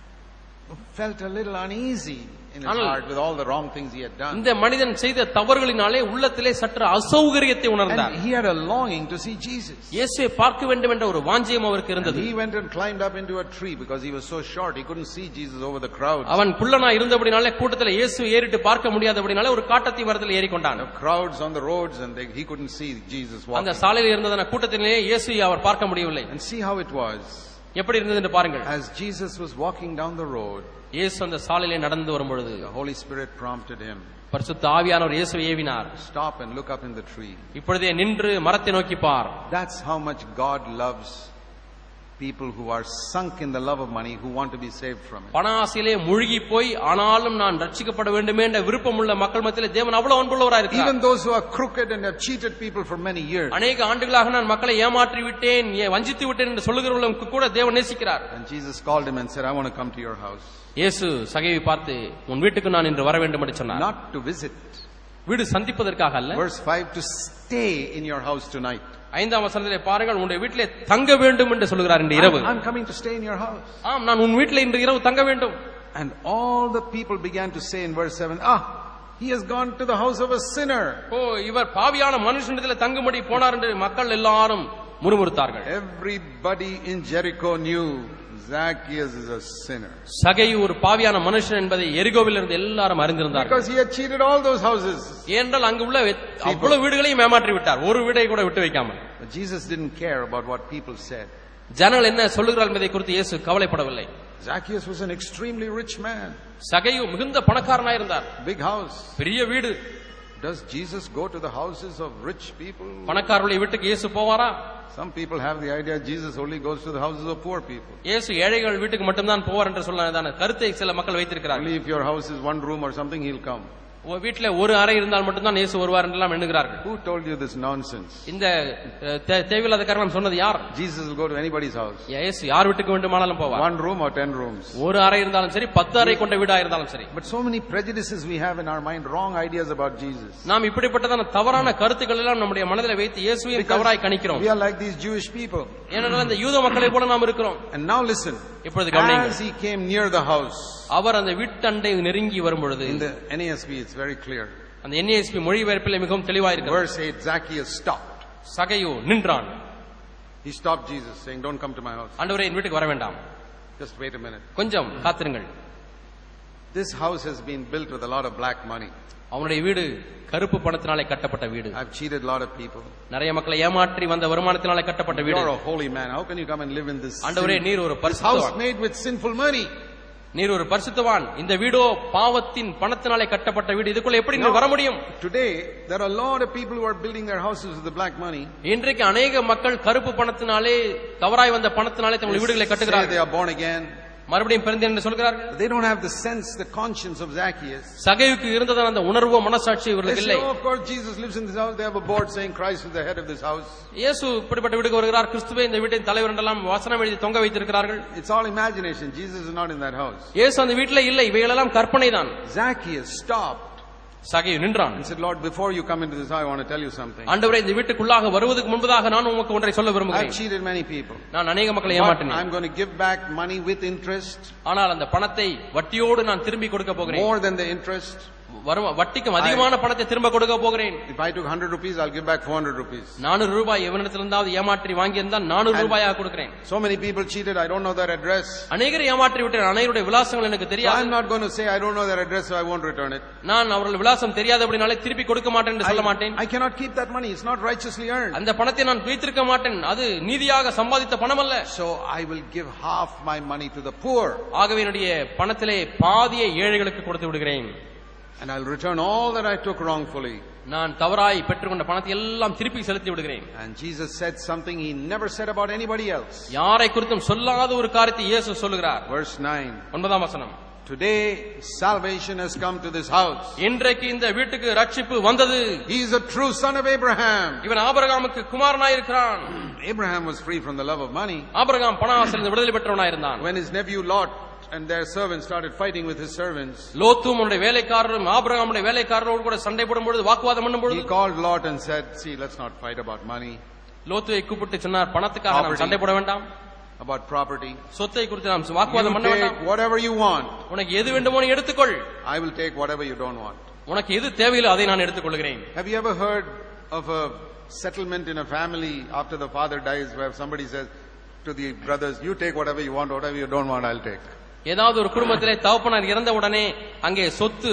felt a little uneasy in his heart with all the wrong things he had done. இந்த மனிதன் செய்த தவறுகளினாலே உள்ளத்திலே சற்று அசௌகரியத்தை உணர்ந்தார். And he had a longing to see Jesus. இயேசுவை பார்க்க வேண்டும் என்ற ஒரு வாஞ்சையும் அவருக்கு இருந்தது. He went and climbed up into a tree because he was so short he couldn't see Jesus over the crowds. அவன் குள்ளனா இருந்தபடினாலே கூட்டத்திலே இயேசு ஏறிட்டு பார்க்க முடியாதபடினாலே ஒரு காட்டத்தி மரத்தில் ஏறி கொண்டான். The crowds on the roads and they, he couldn't see Jesus walking. அந்த சாலையில் இருந்ததான கூட்டத்திலே இயேசுவை அவர் பார்க்க முடியவில்லை. And see how it was. எப்படி இருந்தது என்று பாருங்கள். As Jesus was walking down the road, இயேசு அந்த சாலையிலே நடந்து வரும்பொழுது the Holy Spirit prompted him, பரிசுத்த ஆவியானவர் இயேசுவை ஏவினார். Stop and look up in the tree. இப்பொழுதே நின்று மரத்தை நோக்கி பார். That's how much God loves people who are sunk in the love of money, who want to be saved from it. பண ஆசையிலே மூழ்கி போய் ஆனாலும் நான் ரட்சிக்கப்பட வேண்டுமே என்ற விருப்பமுள்ள மக்கள் மத்தியிலே தேவன் அவ்வளவு அன்புள்ளவராய் இருக்கிறார். Even those who are crooked and have cheated people for many years. அநேக ஆண்டுகளாக நான் மக்களை ஏமாற்றி விட்டேன், வஞ்சித்து விட்டேன் என்று சொல்லுகிறவர்களுக்கு கூட தேவன் நேசிக்கிறார். And Jesus called him and said, I want to come to your house. இயேசு சகையை பார்த்து உன் வீட்டுக்கு நான் இன்று வர வேண்டும் என்று சொன்னார். Not to visit. வீடு சந்திப்பதற்காக அல்ல. Verse five, to stay in your house tonight. ஐந்தாம் வசனத்திலே பாருங்கள், உன்னுடைய வீட்டிலே தங்க வேண்டும் என்று சொல்கிறார் இன்று இரவு. I'm coming to stay in your house. ஆம், நான் உன் வீட்டிலே இன்று இரவு தங்க வேண்டும். And all the people began to say in verse seven, ah, he has gone to the house of a sinner. ஓ, இவர் பாவியான மனுஷனிடத்தில் தங்கும்படி போனார் என்று மக்கள் எல்லாரும் முறுமுறுத்தார்கள். Everybody in Jericho knew Zacchaeus is a sinner. சகையு ஒரு பாவியான மனுஷன் என்பதை எரிகோவில் இருந்து எல்லாரும் அறிந்திருந்தார்கள். Because he had cheated all those houses. ஏனென்றால் அங்கு உள்ள அவ்வளவு வீடுகளையும் ஏமாற்றி விட்டார், ஒரு வீடை கூட விட்டு வைக்காமல். But Jesus didn't care about what people said. ஜனங்கள் என்ன சொல்லுகிறார்கள் என்பதை குறித்து இயேசு கவலைப்படவில்லை. Zacchaeus was an extremely rich man. சகையு மிகுந்த பணக்காரனாய் இருந்தார். Big house. பெரிய வீடு. Does Jesus go to the houses of rich people? பணக்காரர்களுடைய வீட்டுக்கு இயேசு போவாரா? Some people have the idea Jesus only goes to the houses of poor people. இயேசு ஏழைகள் வீட்டுக்கு மட்டும் தான் போவார் என்று சொல்லதான கருத்தை சில மக்கள் வைத்திருக்கிறார்கள். Only if your house is one room or something he'll come. வீட்டிலே ஒரு அறை இருந்தால் மட்டும் தான் இயேசு வருவார் என்றெல்லாம் எண்ணுகிறார்கள். Who told you this nonsense? இந்த தேவையில்லாத காரணம் சொன்னது யார்? Jesus will go to anybody's house. இயேசு யார் வீட்டுக்கு வேண்டுமானாலும் போவார். One room or ten rooms. ஒரு அறை இருந்தாலும் சரி, பத்து அறை கொண்ட வீடா இருந்தாலும் சரி. But so many prejudices we have in our mind, wrong ideas about Jesus. நாம் இப்படிப்பட்டதான தவறான கருத்துக்கள் எல்லாம் நம்முடைய மனதிலே வைத்து இயேசுவையும் தவறாய் கணிக்கிறோம். We are like these Jewish people. ஏனென்றால் இந்த யூத மக்களை போல நாம் இருக்கிறோம். And now listen. இப்பொழுது கவனியுங்கள். As he came near the house. அவர் அந்த வீட்டண்டை நெருங்கி வரும்பொழுது, in the N A S B it's very clear. அந்த N A S B மொழிபெயர்ப்பிலே மிகவும் தெளிவாக இருக்கிறது. Verse eight, Zacchaeus stopped. சகையு நின்றான். He stopped Jesus saying, don't come to my house. ஆண்டவரே என் வீட்டுக்கு வர வேண்டாம். Just wait a minute. கொஞ்சம் காத்திருங்கள். This house has been built with a lot of black money. அவனுடைய வீடு கருப்பு பணத்தினாலே கட்டப்பட்ட வீடு. I've cheated a lot of people. நிறைய மக்களை ஏமாற்றி வந்த வருமானத்தினாலே கட்டப்பட்ட வீடு. You're a holy man. How can you come and live in this ஆண்டவரே நீர் ஒரு பரிசுத்தவான். House made with sinful money. நீர் ஒரு பரிசுத்தவான். இந்த வீடோ பாவத்தின் பணத்தினாலே கட்டப்பட்ட வீடு. இதுக்குள்ள எப்படி நீ வர முடியும்? Today there are a lot of people who are building their houses with the black money. இன்றைக்கு अनेक மக்கள் கருப்பு பணத்தினாலே தவறாய் வந்த பணத்தினாலே தங்கள் வீடுகளை கட்டுகிறார்கள். They are born again. மறுபடியும் பிறந்தேன் என்று சொல்கிறார்கள். They don't have the sense, the conscience of Zacchaeus. சகையுக்கு இருந்ததான அந்த உணர்வோ மனசாட்சி இவர்களுக்கு இல்லை. Of course Jesus lives in this house. They have a board saying Christ is the head of this house. இயேசு இப்படிப்பட்ட வீட்டுக்கு வருகிறார், கிறிஸ்துவே இந்த வீட்டின் தலைவர் என்றெல்லாம் வசனம் எழுதி தொங்க வைத்திருக்கிறார்கள். It's all imagination. Jesus is not in that house. இயேசு அந்த வீட்டிலே இல்லை. இவைகளெல்லாம் கற்பனை தான். Zacchaeus stopped. சகையு நின்றான். He said, Lord, before you come into this house, I want to tell you something. ஆண்டவரே இந்த வீட்டுக்குள்ளாக வருவதற்கு முன்பதாக நான் உங்களுக்கு ஒன்றை சொல்ல விரும்புகிறேன். I've cheated many people. நான் अनेक மக்களை ஏமாற்றினேன். I'm going to give back money with interest. ஆனால் அந்த பணத்தை வட்டியோடு நான் திருப்பி கொடுக்க போகிறேன். More than the interest. வட்டிக்கும் அதிகமான பணத்தை திரும்ப கொடுக்க போகிறேன். If I took one hundred rupees, I'll give back four hundred rupees. நானூறு ரூபாய் எவனிடத்திலிருந்தாவது ஏமாற்றி வாங்கி இருந்தால் நானூறு ரூபாயாக கொடுக்கிறேன். So many people cheated, I don't know their address. அநேகர் ஏமாற்றி விட்டேன், அநேகருடைய விலாசங்கள் எனக்கு தெரியாது. I'm not going to say I don't know their address, so I won't return it. நான் அவர்கள் விலாசம் தெரியாதபடினாலே திருப்பி கொடுக்க மாட்டேன் என்று சொல்ல மாட்டேன். I cannot keep that money. It's not righteously earned. அந்த பணத்தை நான் வைத்திருக்க மாட்டேன். அது நீதியாக சம்பாதித்த பணம் அல்ல. So I will give half my money to the poor. ஆகவே என்னுடைய பணத்திலே பாதியை ஏழைகளுக்கு கொடுத்து விடுகிறேன். And I'll return all that I took wrongfully. நான் தவறாய் பெற்றுக்கொண்ட பணத்தை எல்லாம் திருப்பி செலுத்தி விடுகிறேன். And Jesus said something he never said about anybody else. யாரை குறித்தும் சொல்லாத ஒரு காரியத்தை இயேசு சொல்லுகிறார். Verse nine. ஒன்பதாம் வசனம். Today salvation has come to this house. இன்றைக்கு இந்த வீட்டுக்கு ரட்சிப்பு வந்தது. He is a true son of Abraham. இவன் ஆபிரகாமுக்கு குமாரனாய் இருக்கிறான். Abraham was free from the love of money. Abraham பண ஆசையிலிருந்து விடுதலை பெற்றவனாய் இருந்தான். When his nephew Lot and their servants started fighting with his servants, லோத்தும் அவனுடைய வேலைக்காரரும் ஆபிரகாமுடைய வேலைக்காரரோடு கூட சண்டை போடும் பொழுது, வாக்குவாதம் பண்ணும் பொழுது, he called Lot and said, see, let's not fight about money. லோத்துவை கூப்பிட்டு சொன்னார், பணத்துக்காக நாம் சண்டை போட வேண்டாம். About property. சொத்தை குறித்து நாம் வாக்குவாதம் பண்ண வேண்டாம். Whatever you want. உனக்கு எது வேண்டுமோ நீ எடுத்துக்கொள். I will take whatever you don't want. உனக்கு எது தேவையில்லை அதை நான் எடுத்துக்கொள்கிறேன். Have you ever heard of a settlement in a family after the father dies where somebody says to the brothers, you take whatever you want, whatever you don't want, I'll take. ஏதாவது ஒரு குடும்பத்திலே தகப்பனார் இறந்த உடனே அங்கே சொத்து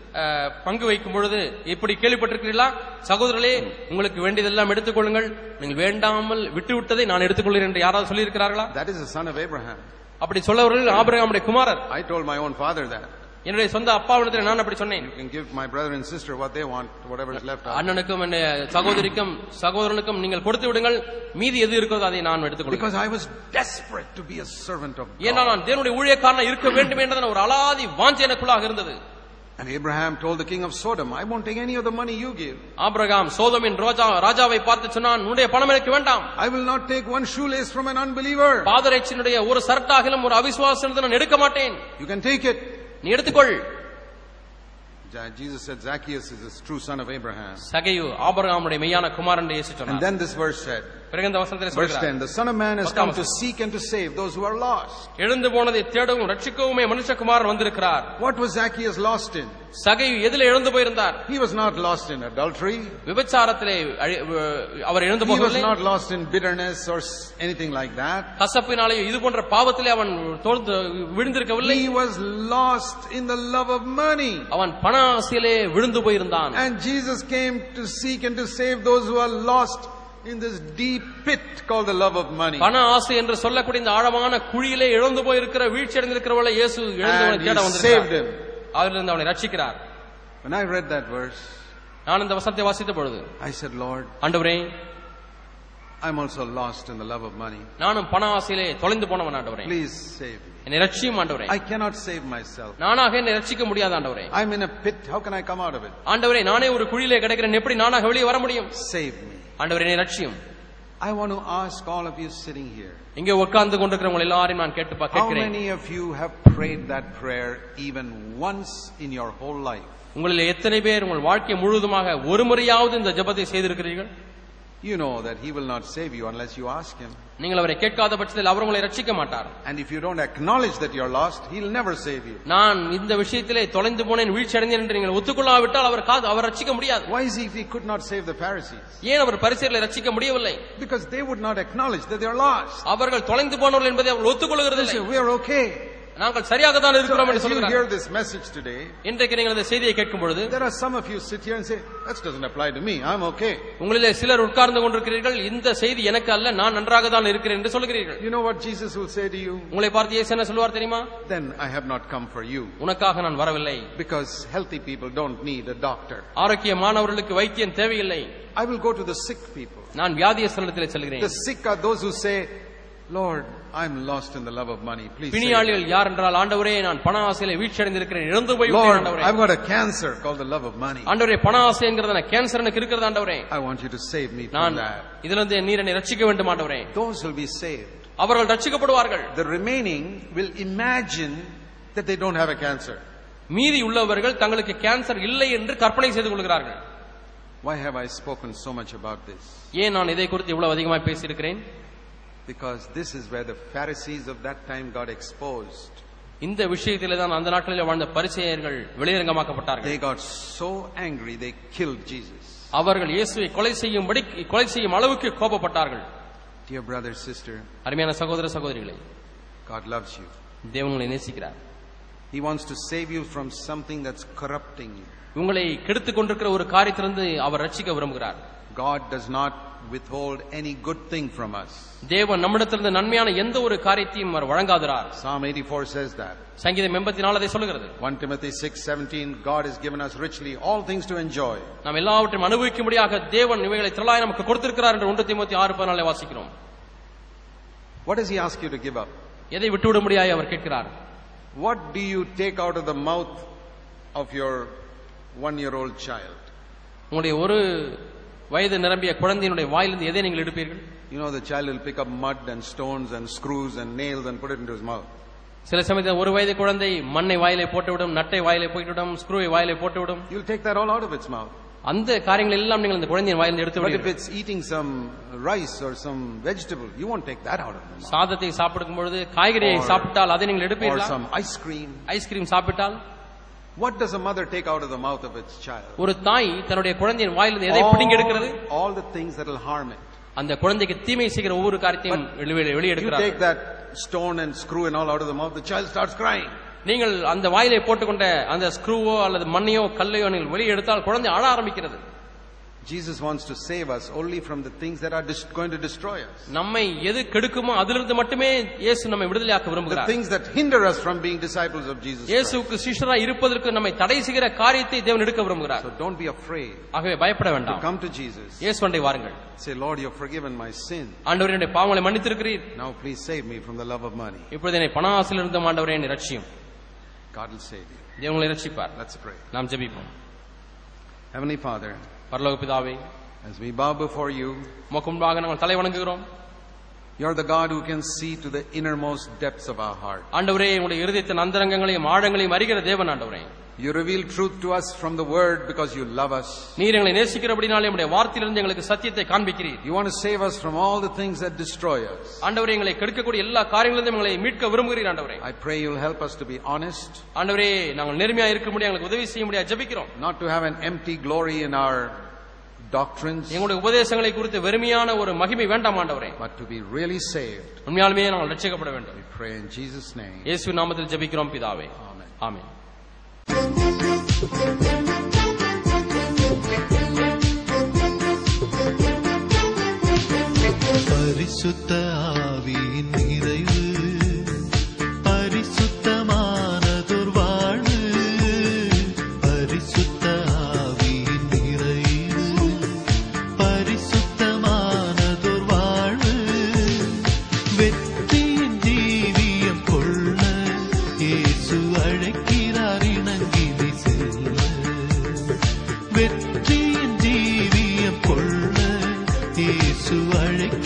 பங்கு வைக்கும் பொழுது இப்படி கேள்விப்பட்டிருக்கிறீர்களா? சகோதரர்களே, உங்களுக்கு வேண்டியதெல்லாம் எடுத்துக்கொள்ளுங்கள், நீங்கள் வேண்டாமல் விட்டு விட்டதை நான் எடுத்துக்கொள்கிறேன் என்று யாராவது சொல்லி இருக்கிறார்களா? That is the son of Abraham. அப்படி சொல்லவர்கள் ஆபிரகாமுடைய குமாரர். I told my own father that. என்னுடைய சொந்த அப்பாவிடத்தில் நான் அப்படி சொன்னேன். You can give my brother and sister what they want, whatever is left. அண்ணனுக்கும் சகோதரிக்கும் சகோதரனுக்கும் நீங்கள் கொடுத்து விடுங்கள், மீதி எது இருக்கிறதோ அதை நான் எடுத்துக்கொள்கிறேன். Because I was desperate to be a servant of God. ஏன்னா நான் தேவனுடைய ஊழியக்காரனாக இருக்க வேண்டும் என்றதான ஒரு அலாதி வாஞ்சை எனக்குள்ளாக இருந்தது. And Abraham told the king of Sodom, I won't take any of the money you give. Abraham சோதோமின் ராஜாவை பார்த்து சொன்னான், உன்னுடைய பணம் எனக்கு வேண்டாம். I will not take one shoelace from an unbeliever. பாதரட்சியினுடைய ஒரு சரட்டாகிலும் ஒரு அவிசுவாசத்தை நான் எடுக்க மாட்டேன். You can take it. நீ எடுத்துக்கொள். Jesus said Zacchaeus is a true son of Abraham. சகையு ஆபிரகாமுடைய மெய்யான குமாரன் என்று இயேசு சொன்னார். And then this verse said, பிறகு இந்த வசனத்திலே சொல்கிறார், verse ten, the son of man has come to seek and to save those who are lost. எழுந்து போனதை தேடவும் ரட்சிக்கவுமே மனுஷகுமாரன் வந்திருக்கிறார். What was Zacchaeus lost in? சகையு எதிலே எழுந்து போயிருந்தார்? He was not lost in adultery. விபச்சாரத்திலே அவர் எழுந்து போகவில்லை. He was not lost in bitterness or anything like that. கசப்பினாலே இது போன்ற பாவத்திலே அவன் தோழ்ந்து விழுந்திருக்கவில்லை. He was lost in the love of money. அவன் பண ஆசையிலே விழுந்து போயிருந்தான். And Jesus came to seek and to save those who are lost in this deep pit called the love of money. பண ஆசை என்று சொல்லக்கூடிய இந்த ஆழமான குழியிலே இழந்து போயிருக்கிற வீழ்ச்சி அடைந்திருக்கிறவளை இயேசு எழுந்து தேட வந்திருக்கிறார். அதிலிருந்து அவனை ரட்சிக்கிறார். When I read that verse, நான் இந்த வசனத்தை வாசித்த பொழுது I said, Lord, ஆண்டவரே, I'm also lost in the love of money. நானும் பண ஆசையிலே தொலைந்து போனவன் ஆண்டவரே. Please save me. என்னை ரட்சியும் ஆண்டவரே. I cannot save myself. நானாக என்னை ரட்சிக்க முடியாது ஆண்டவரே. I'm in a pit. How can I come out of it? ஆண்டவரே, நானே ஒரு குழியிலே கிடக்கிறேன், எப்படி நானாக வெளியே வர முடியும்? Save me. ஆண்டவரே, என்னை ரட்சியும். I want to ask all of you sitting here. இங்கே உட்கார்ந்து கொண்டிருக்கிறவங்க எல்லாரையும் நான் கேட்டு How கேட்கிறேன். many of you have prayed that prayer even once in your whole life? உங்களில் எத்தனை பேர் உங்கள் வாழ்க்கை முழுவதுமாக ஒரு முறையாவது இந்த ஜெபத்தை செய்திருக்கிறீர்கள்? You know that he will not save you unless you ask him. நீங்கள் அவரை கேட்காத பட்சத்தில் அவர் உங்களை ரட்சிக்க மாட்டார். And if you don't acknowledge that you're lost, he'll never save you. நான் இந்த விஷயத்திலே தொலைந்து போனேன், வீழ்ச்சி அடைந்தேன் என்று நீங்கள் ஒத்துக்கொள்ளாவிட்டால் அவர் காது அவர் ரட்சிக்க முடியாது. Why is he if he could not save the Pharisees? ஏன் அவர் பரிசேயர்களை ரட்சிக்க முடியவில்லை? Because they would not acknowledge that they're lost. அவர்கள் தொலைந்து போனவர்கள் என்பதை அவர்கள் ஒத்துக்கொள்கிறதில்லை. We are okay. நாங்கள் சரியாக தான் இருக்கிறோம் என்று So as you சொல்கிறார்கள். hear this message today, இன்றைக்கு நீங்கள் இந்த செய்தியை கேட்கும் பொழுது there are some of you sit here and say, that doesn't apply to me. I'm okay. உங்களிலே சிலர் உட்கார்ந்து கொண்டிருக்கிறீர்கள், இந்த செய்தி எனக்கு அல்ல, நான் நன்றாக தான் இருக்கிறேன் என்று சொல்கிறீர்கள். You know what Jesus will say to you? உங்களை பார்த்து இயேசு என்ன சொல்வார் தெரியுமா? Then I have not come for you. உனக்காக நான் வரவில்லை. Because healthy people don't need a doctor. ஆரோக்கியமானவர்களுக்கு வைத்தியன் தேவையில்லை. I will go to the sick people. நான் வியாதியஸ்தரிடத்திலே செல்கிறேன். The sick are those who say, Lord, I'm lost in the love of money. Please save me. பிணியாளிகள் யார் என்றால், ஆண்டவரே, நான் பண ஆசையிலே வீழ்ச்சி அடைந்திருக்கிறேன், இழந்து போய் விட்டேன் Lord, ஆண்டவரே. I've got a cancer called the love of money. ஆண்டவரே, பண ஆசை என்கிறது எனக்கு கேன்சர் எனக்கு இருக்கிறது ஆண்டவரே. I want you to save me from நான் that. இதிலிருந்து நீர் என்னை ரட்சிக்க வேண்டும் ஆண்டவரே. Those will be saved. அவர்கள் ரட்சிக்கப்படுவார்கள். The remaining will imagine that they don't have a cancer. மீதி உள்ளவர்கள் தங்களுக்கு கேன்சர் இல்லை என்று கற்பனை செய்து கொள்கிறார்கள். Why have I spoken so much about this? ஏன் நான் இதை குறித்து இவ்வளவு அதிகமாக பேசியிருக்கிறேன்? Because this is where the Pharisees of that time got exposed. இந்த விஷயத்திலே தான் அந்த நாட்களில் வாழ்ந்த பரிசேயர்கள் வெளியரங்கமாக்கப்பட்டார்கள். They got so angry they killed Jesus. அவர்கள் இயேசுவை கொலை செய்யும்படி கொலை செய்யும் அளவுக்கு கோபப்பட்டார்கள். Dear brother, sister, அருமையான சகோதர சகோதரிகளே, God loves you. தேவன் உங்களை நேசிக்கிறார். He wants to save you from something that's corrupting you. உங்களை கெடுத்துக் கொண்டிருக்கிற ஒரு காரியத்திலிருந்து அவர் ரட்சிக்க விரும்புகிறார். God does not withhold any good thing from us. தேவன் நம்மிடத்திலிருந்து நன்மையான எந்த ஒரு காரியத்தையும் அவர் வழங்காதறார். Psalm eighty-four says that. சங்கீதம் எண்பத்தி நான்கு அதை சொல்கிறது. First Timothy six seventeen, God has given us richly all things to enjoy. நாம் எல்லாவற்றையும் அனுபவிக்கும்படியாக தேவன் இவைகளை திரளாய் நமக்கு கொடுத்திருக்கிறார் என்று ஒன்று தீமோத்தேயு ஆறு பதினான்கு வாசிக்கிறோம். What does he ask you to give up? எதை விட்டுவிடும்படியாய் அவர் கேட்கிறார்? What do you take out of the mouth of your one-year-old child? உங்களுடைய ஒரு வயது நிரம்பிய குழந்தையினுடைய வாயிலிருந்து எதை நீங்கள் எடுப்பீர்கள்? You know, the child will pick up mud and stones and screws and nails and put it into his mouth. சில சமயத்தில் ஒரு வயது குழந்தை மண்ணை வாயிலே போட்டுவிடும், நட்டை வாயிலே போட்டுவிடும், ஸ்க்ரூவை வாயிலே போட்டுவிடும். You'll take that all out of its mouth. அந்த காரியங்கள் எல்லாம் நீங்கள் இந்த குழந்தையின் வாயிலிருந்து எடுத்து But if விடுவீர்கள். it's eating some rice or some vegetable, you won't take that out of the mouth. சாதத்தை சாப்பிடும் பொழுது காய்கறியை Or- சாப்பிட்டால் அதை நீங்கள் Or எடுப்பீர்களா? some ice cream. ஐஸ்கிரீம் சாப்பிட்டால்? What does a mother take out of the mouth of its child? ஒரு தாய் தன்னுடைய குழந்தையின் வாயிலிருந்து எதை பிடுங்கி எடுக்கிறது? All, all the things that will harm it. அந்த குழந்தைக்கு தீமை செய்கிற ஒவ்வொரு காரியத்தையும் வெளியே You எடுக்கிறார். take that stone and screw and all out of the mouth, the child starts crying. நீங்கள் அந்த வாயிலை போட்டுக்கொண்ட அந்த ஸ்க்ரூவோ அல்லது மண்ணையோ கல்லையோ நீங்கள் வெளியே எடுத்தால் குழந்தை அழ ஆரம்பிக்கிறது. Jesus wants to save us only from the things that are dis- going to destroy us. நம்மை எது கெடுக்குமோ அதிலிருந்து மட்டுமே இயேசு நம்மை விடுதலையாக்க The விரும்புகிறார். things that hinder us from being disciples of Jesus Christ. இயேசுவுக்கு சீஷராய் இருப்பதற்கு நம்மை தடை செய்கிற காரியத்தை தேவன் எடுக்க விரும்புகிறார். So don't be afraid ஆகவே பயப்பட to வேண்டாம். come to Jesus. இயேசுவண்டை வாருங்கள். Say, Lord, you've forgiven my sin. ஆண்டவரே, என்னுடைய பாவங்களை மன்னித்திருக்கிறீர். Now please save me from the love of money. இப்பொழுது என்னை பண ஆசையிலிருந்து ஆண்டவரே என்னை ரட்சியும். God will save you. தேவன் உங்களை ரட்சிப்பார். Let's pray. நாம் ஜெபிப்போம். Heavenly Father, பரலோக பிதாவே, as we bow before you, உமக்கு முன்பாக நாங்கள் தலை வணங்குகிறோம். you're the God who can see to the innermost depths of our heart. ஆண்டவரே, உங்களுடைய இருதயத்தின் அந்தரங்கங்களையும் ஆழங்களையும் அறிகிற தேவன் ஆண்டவரே. You reveal truth to us from the word because you love us. நீர் எங்களை நேசிக்கிறபடினாலே உம்முடைய வார்த்தையிலிருந்து எங்களுக்கு சத்தியத்தை காண்பிக்கிறீர். You want to save us from all the things that destroy us. ஆண்டவரே, எங்களை கெடுக்கக்கூடிய எல்லா காரியங்களிலிருந்தும் எங்களை மீட்க விரும்புகிறீர் ஆண்டவரே. I pray you'll help us to be honest, ஆண்டவரே, நாங்கள் நேர்மையா இருக்க முடியும், எங்களுக்கு உதவி செய்ய முடியாது ஜெபிக்கிறோம். not to have an empty glory in our doctrines, எங்களுடைய உபதேசங்களை குறித்து வெறுமையான ஒரு மகிமை வேண்டாம் ஆண்டவரே. but to be really saved. உண்மையாலுமே நாங்கள் ரட்சிக்கப்பட வேண்டும். We pray in Jesus' name. இயேசு நாமத்தில் ஜெபிக்கிறோம் பிதாவே. Amen. ஆமென். பரிசுத்த ஆவியின் நிறைவு, பரிசுத்தமானதொரு வாழ்வு, பரிசுத்த ஆவியின் நிறைவு. வெற்றியின் ஜீவியம் கொள்ள இயேசு அழைக்க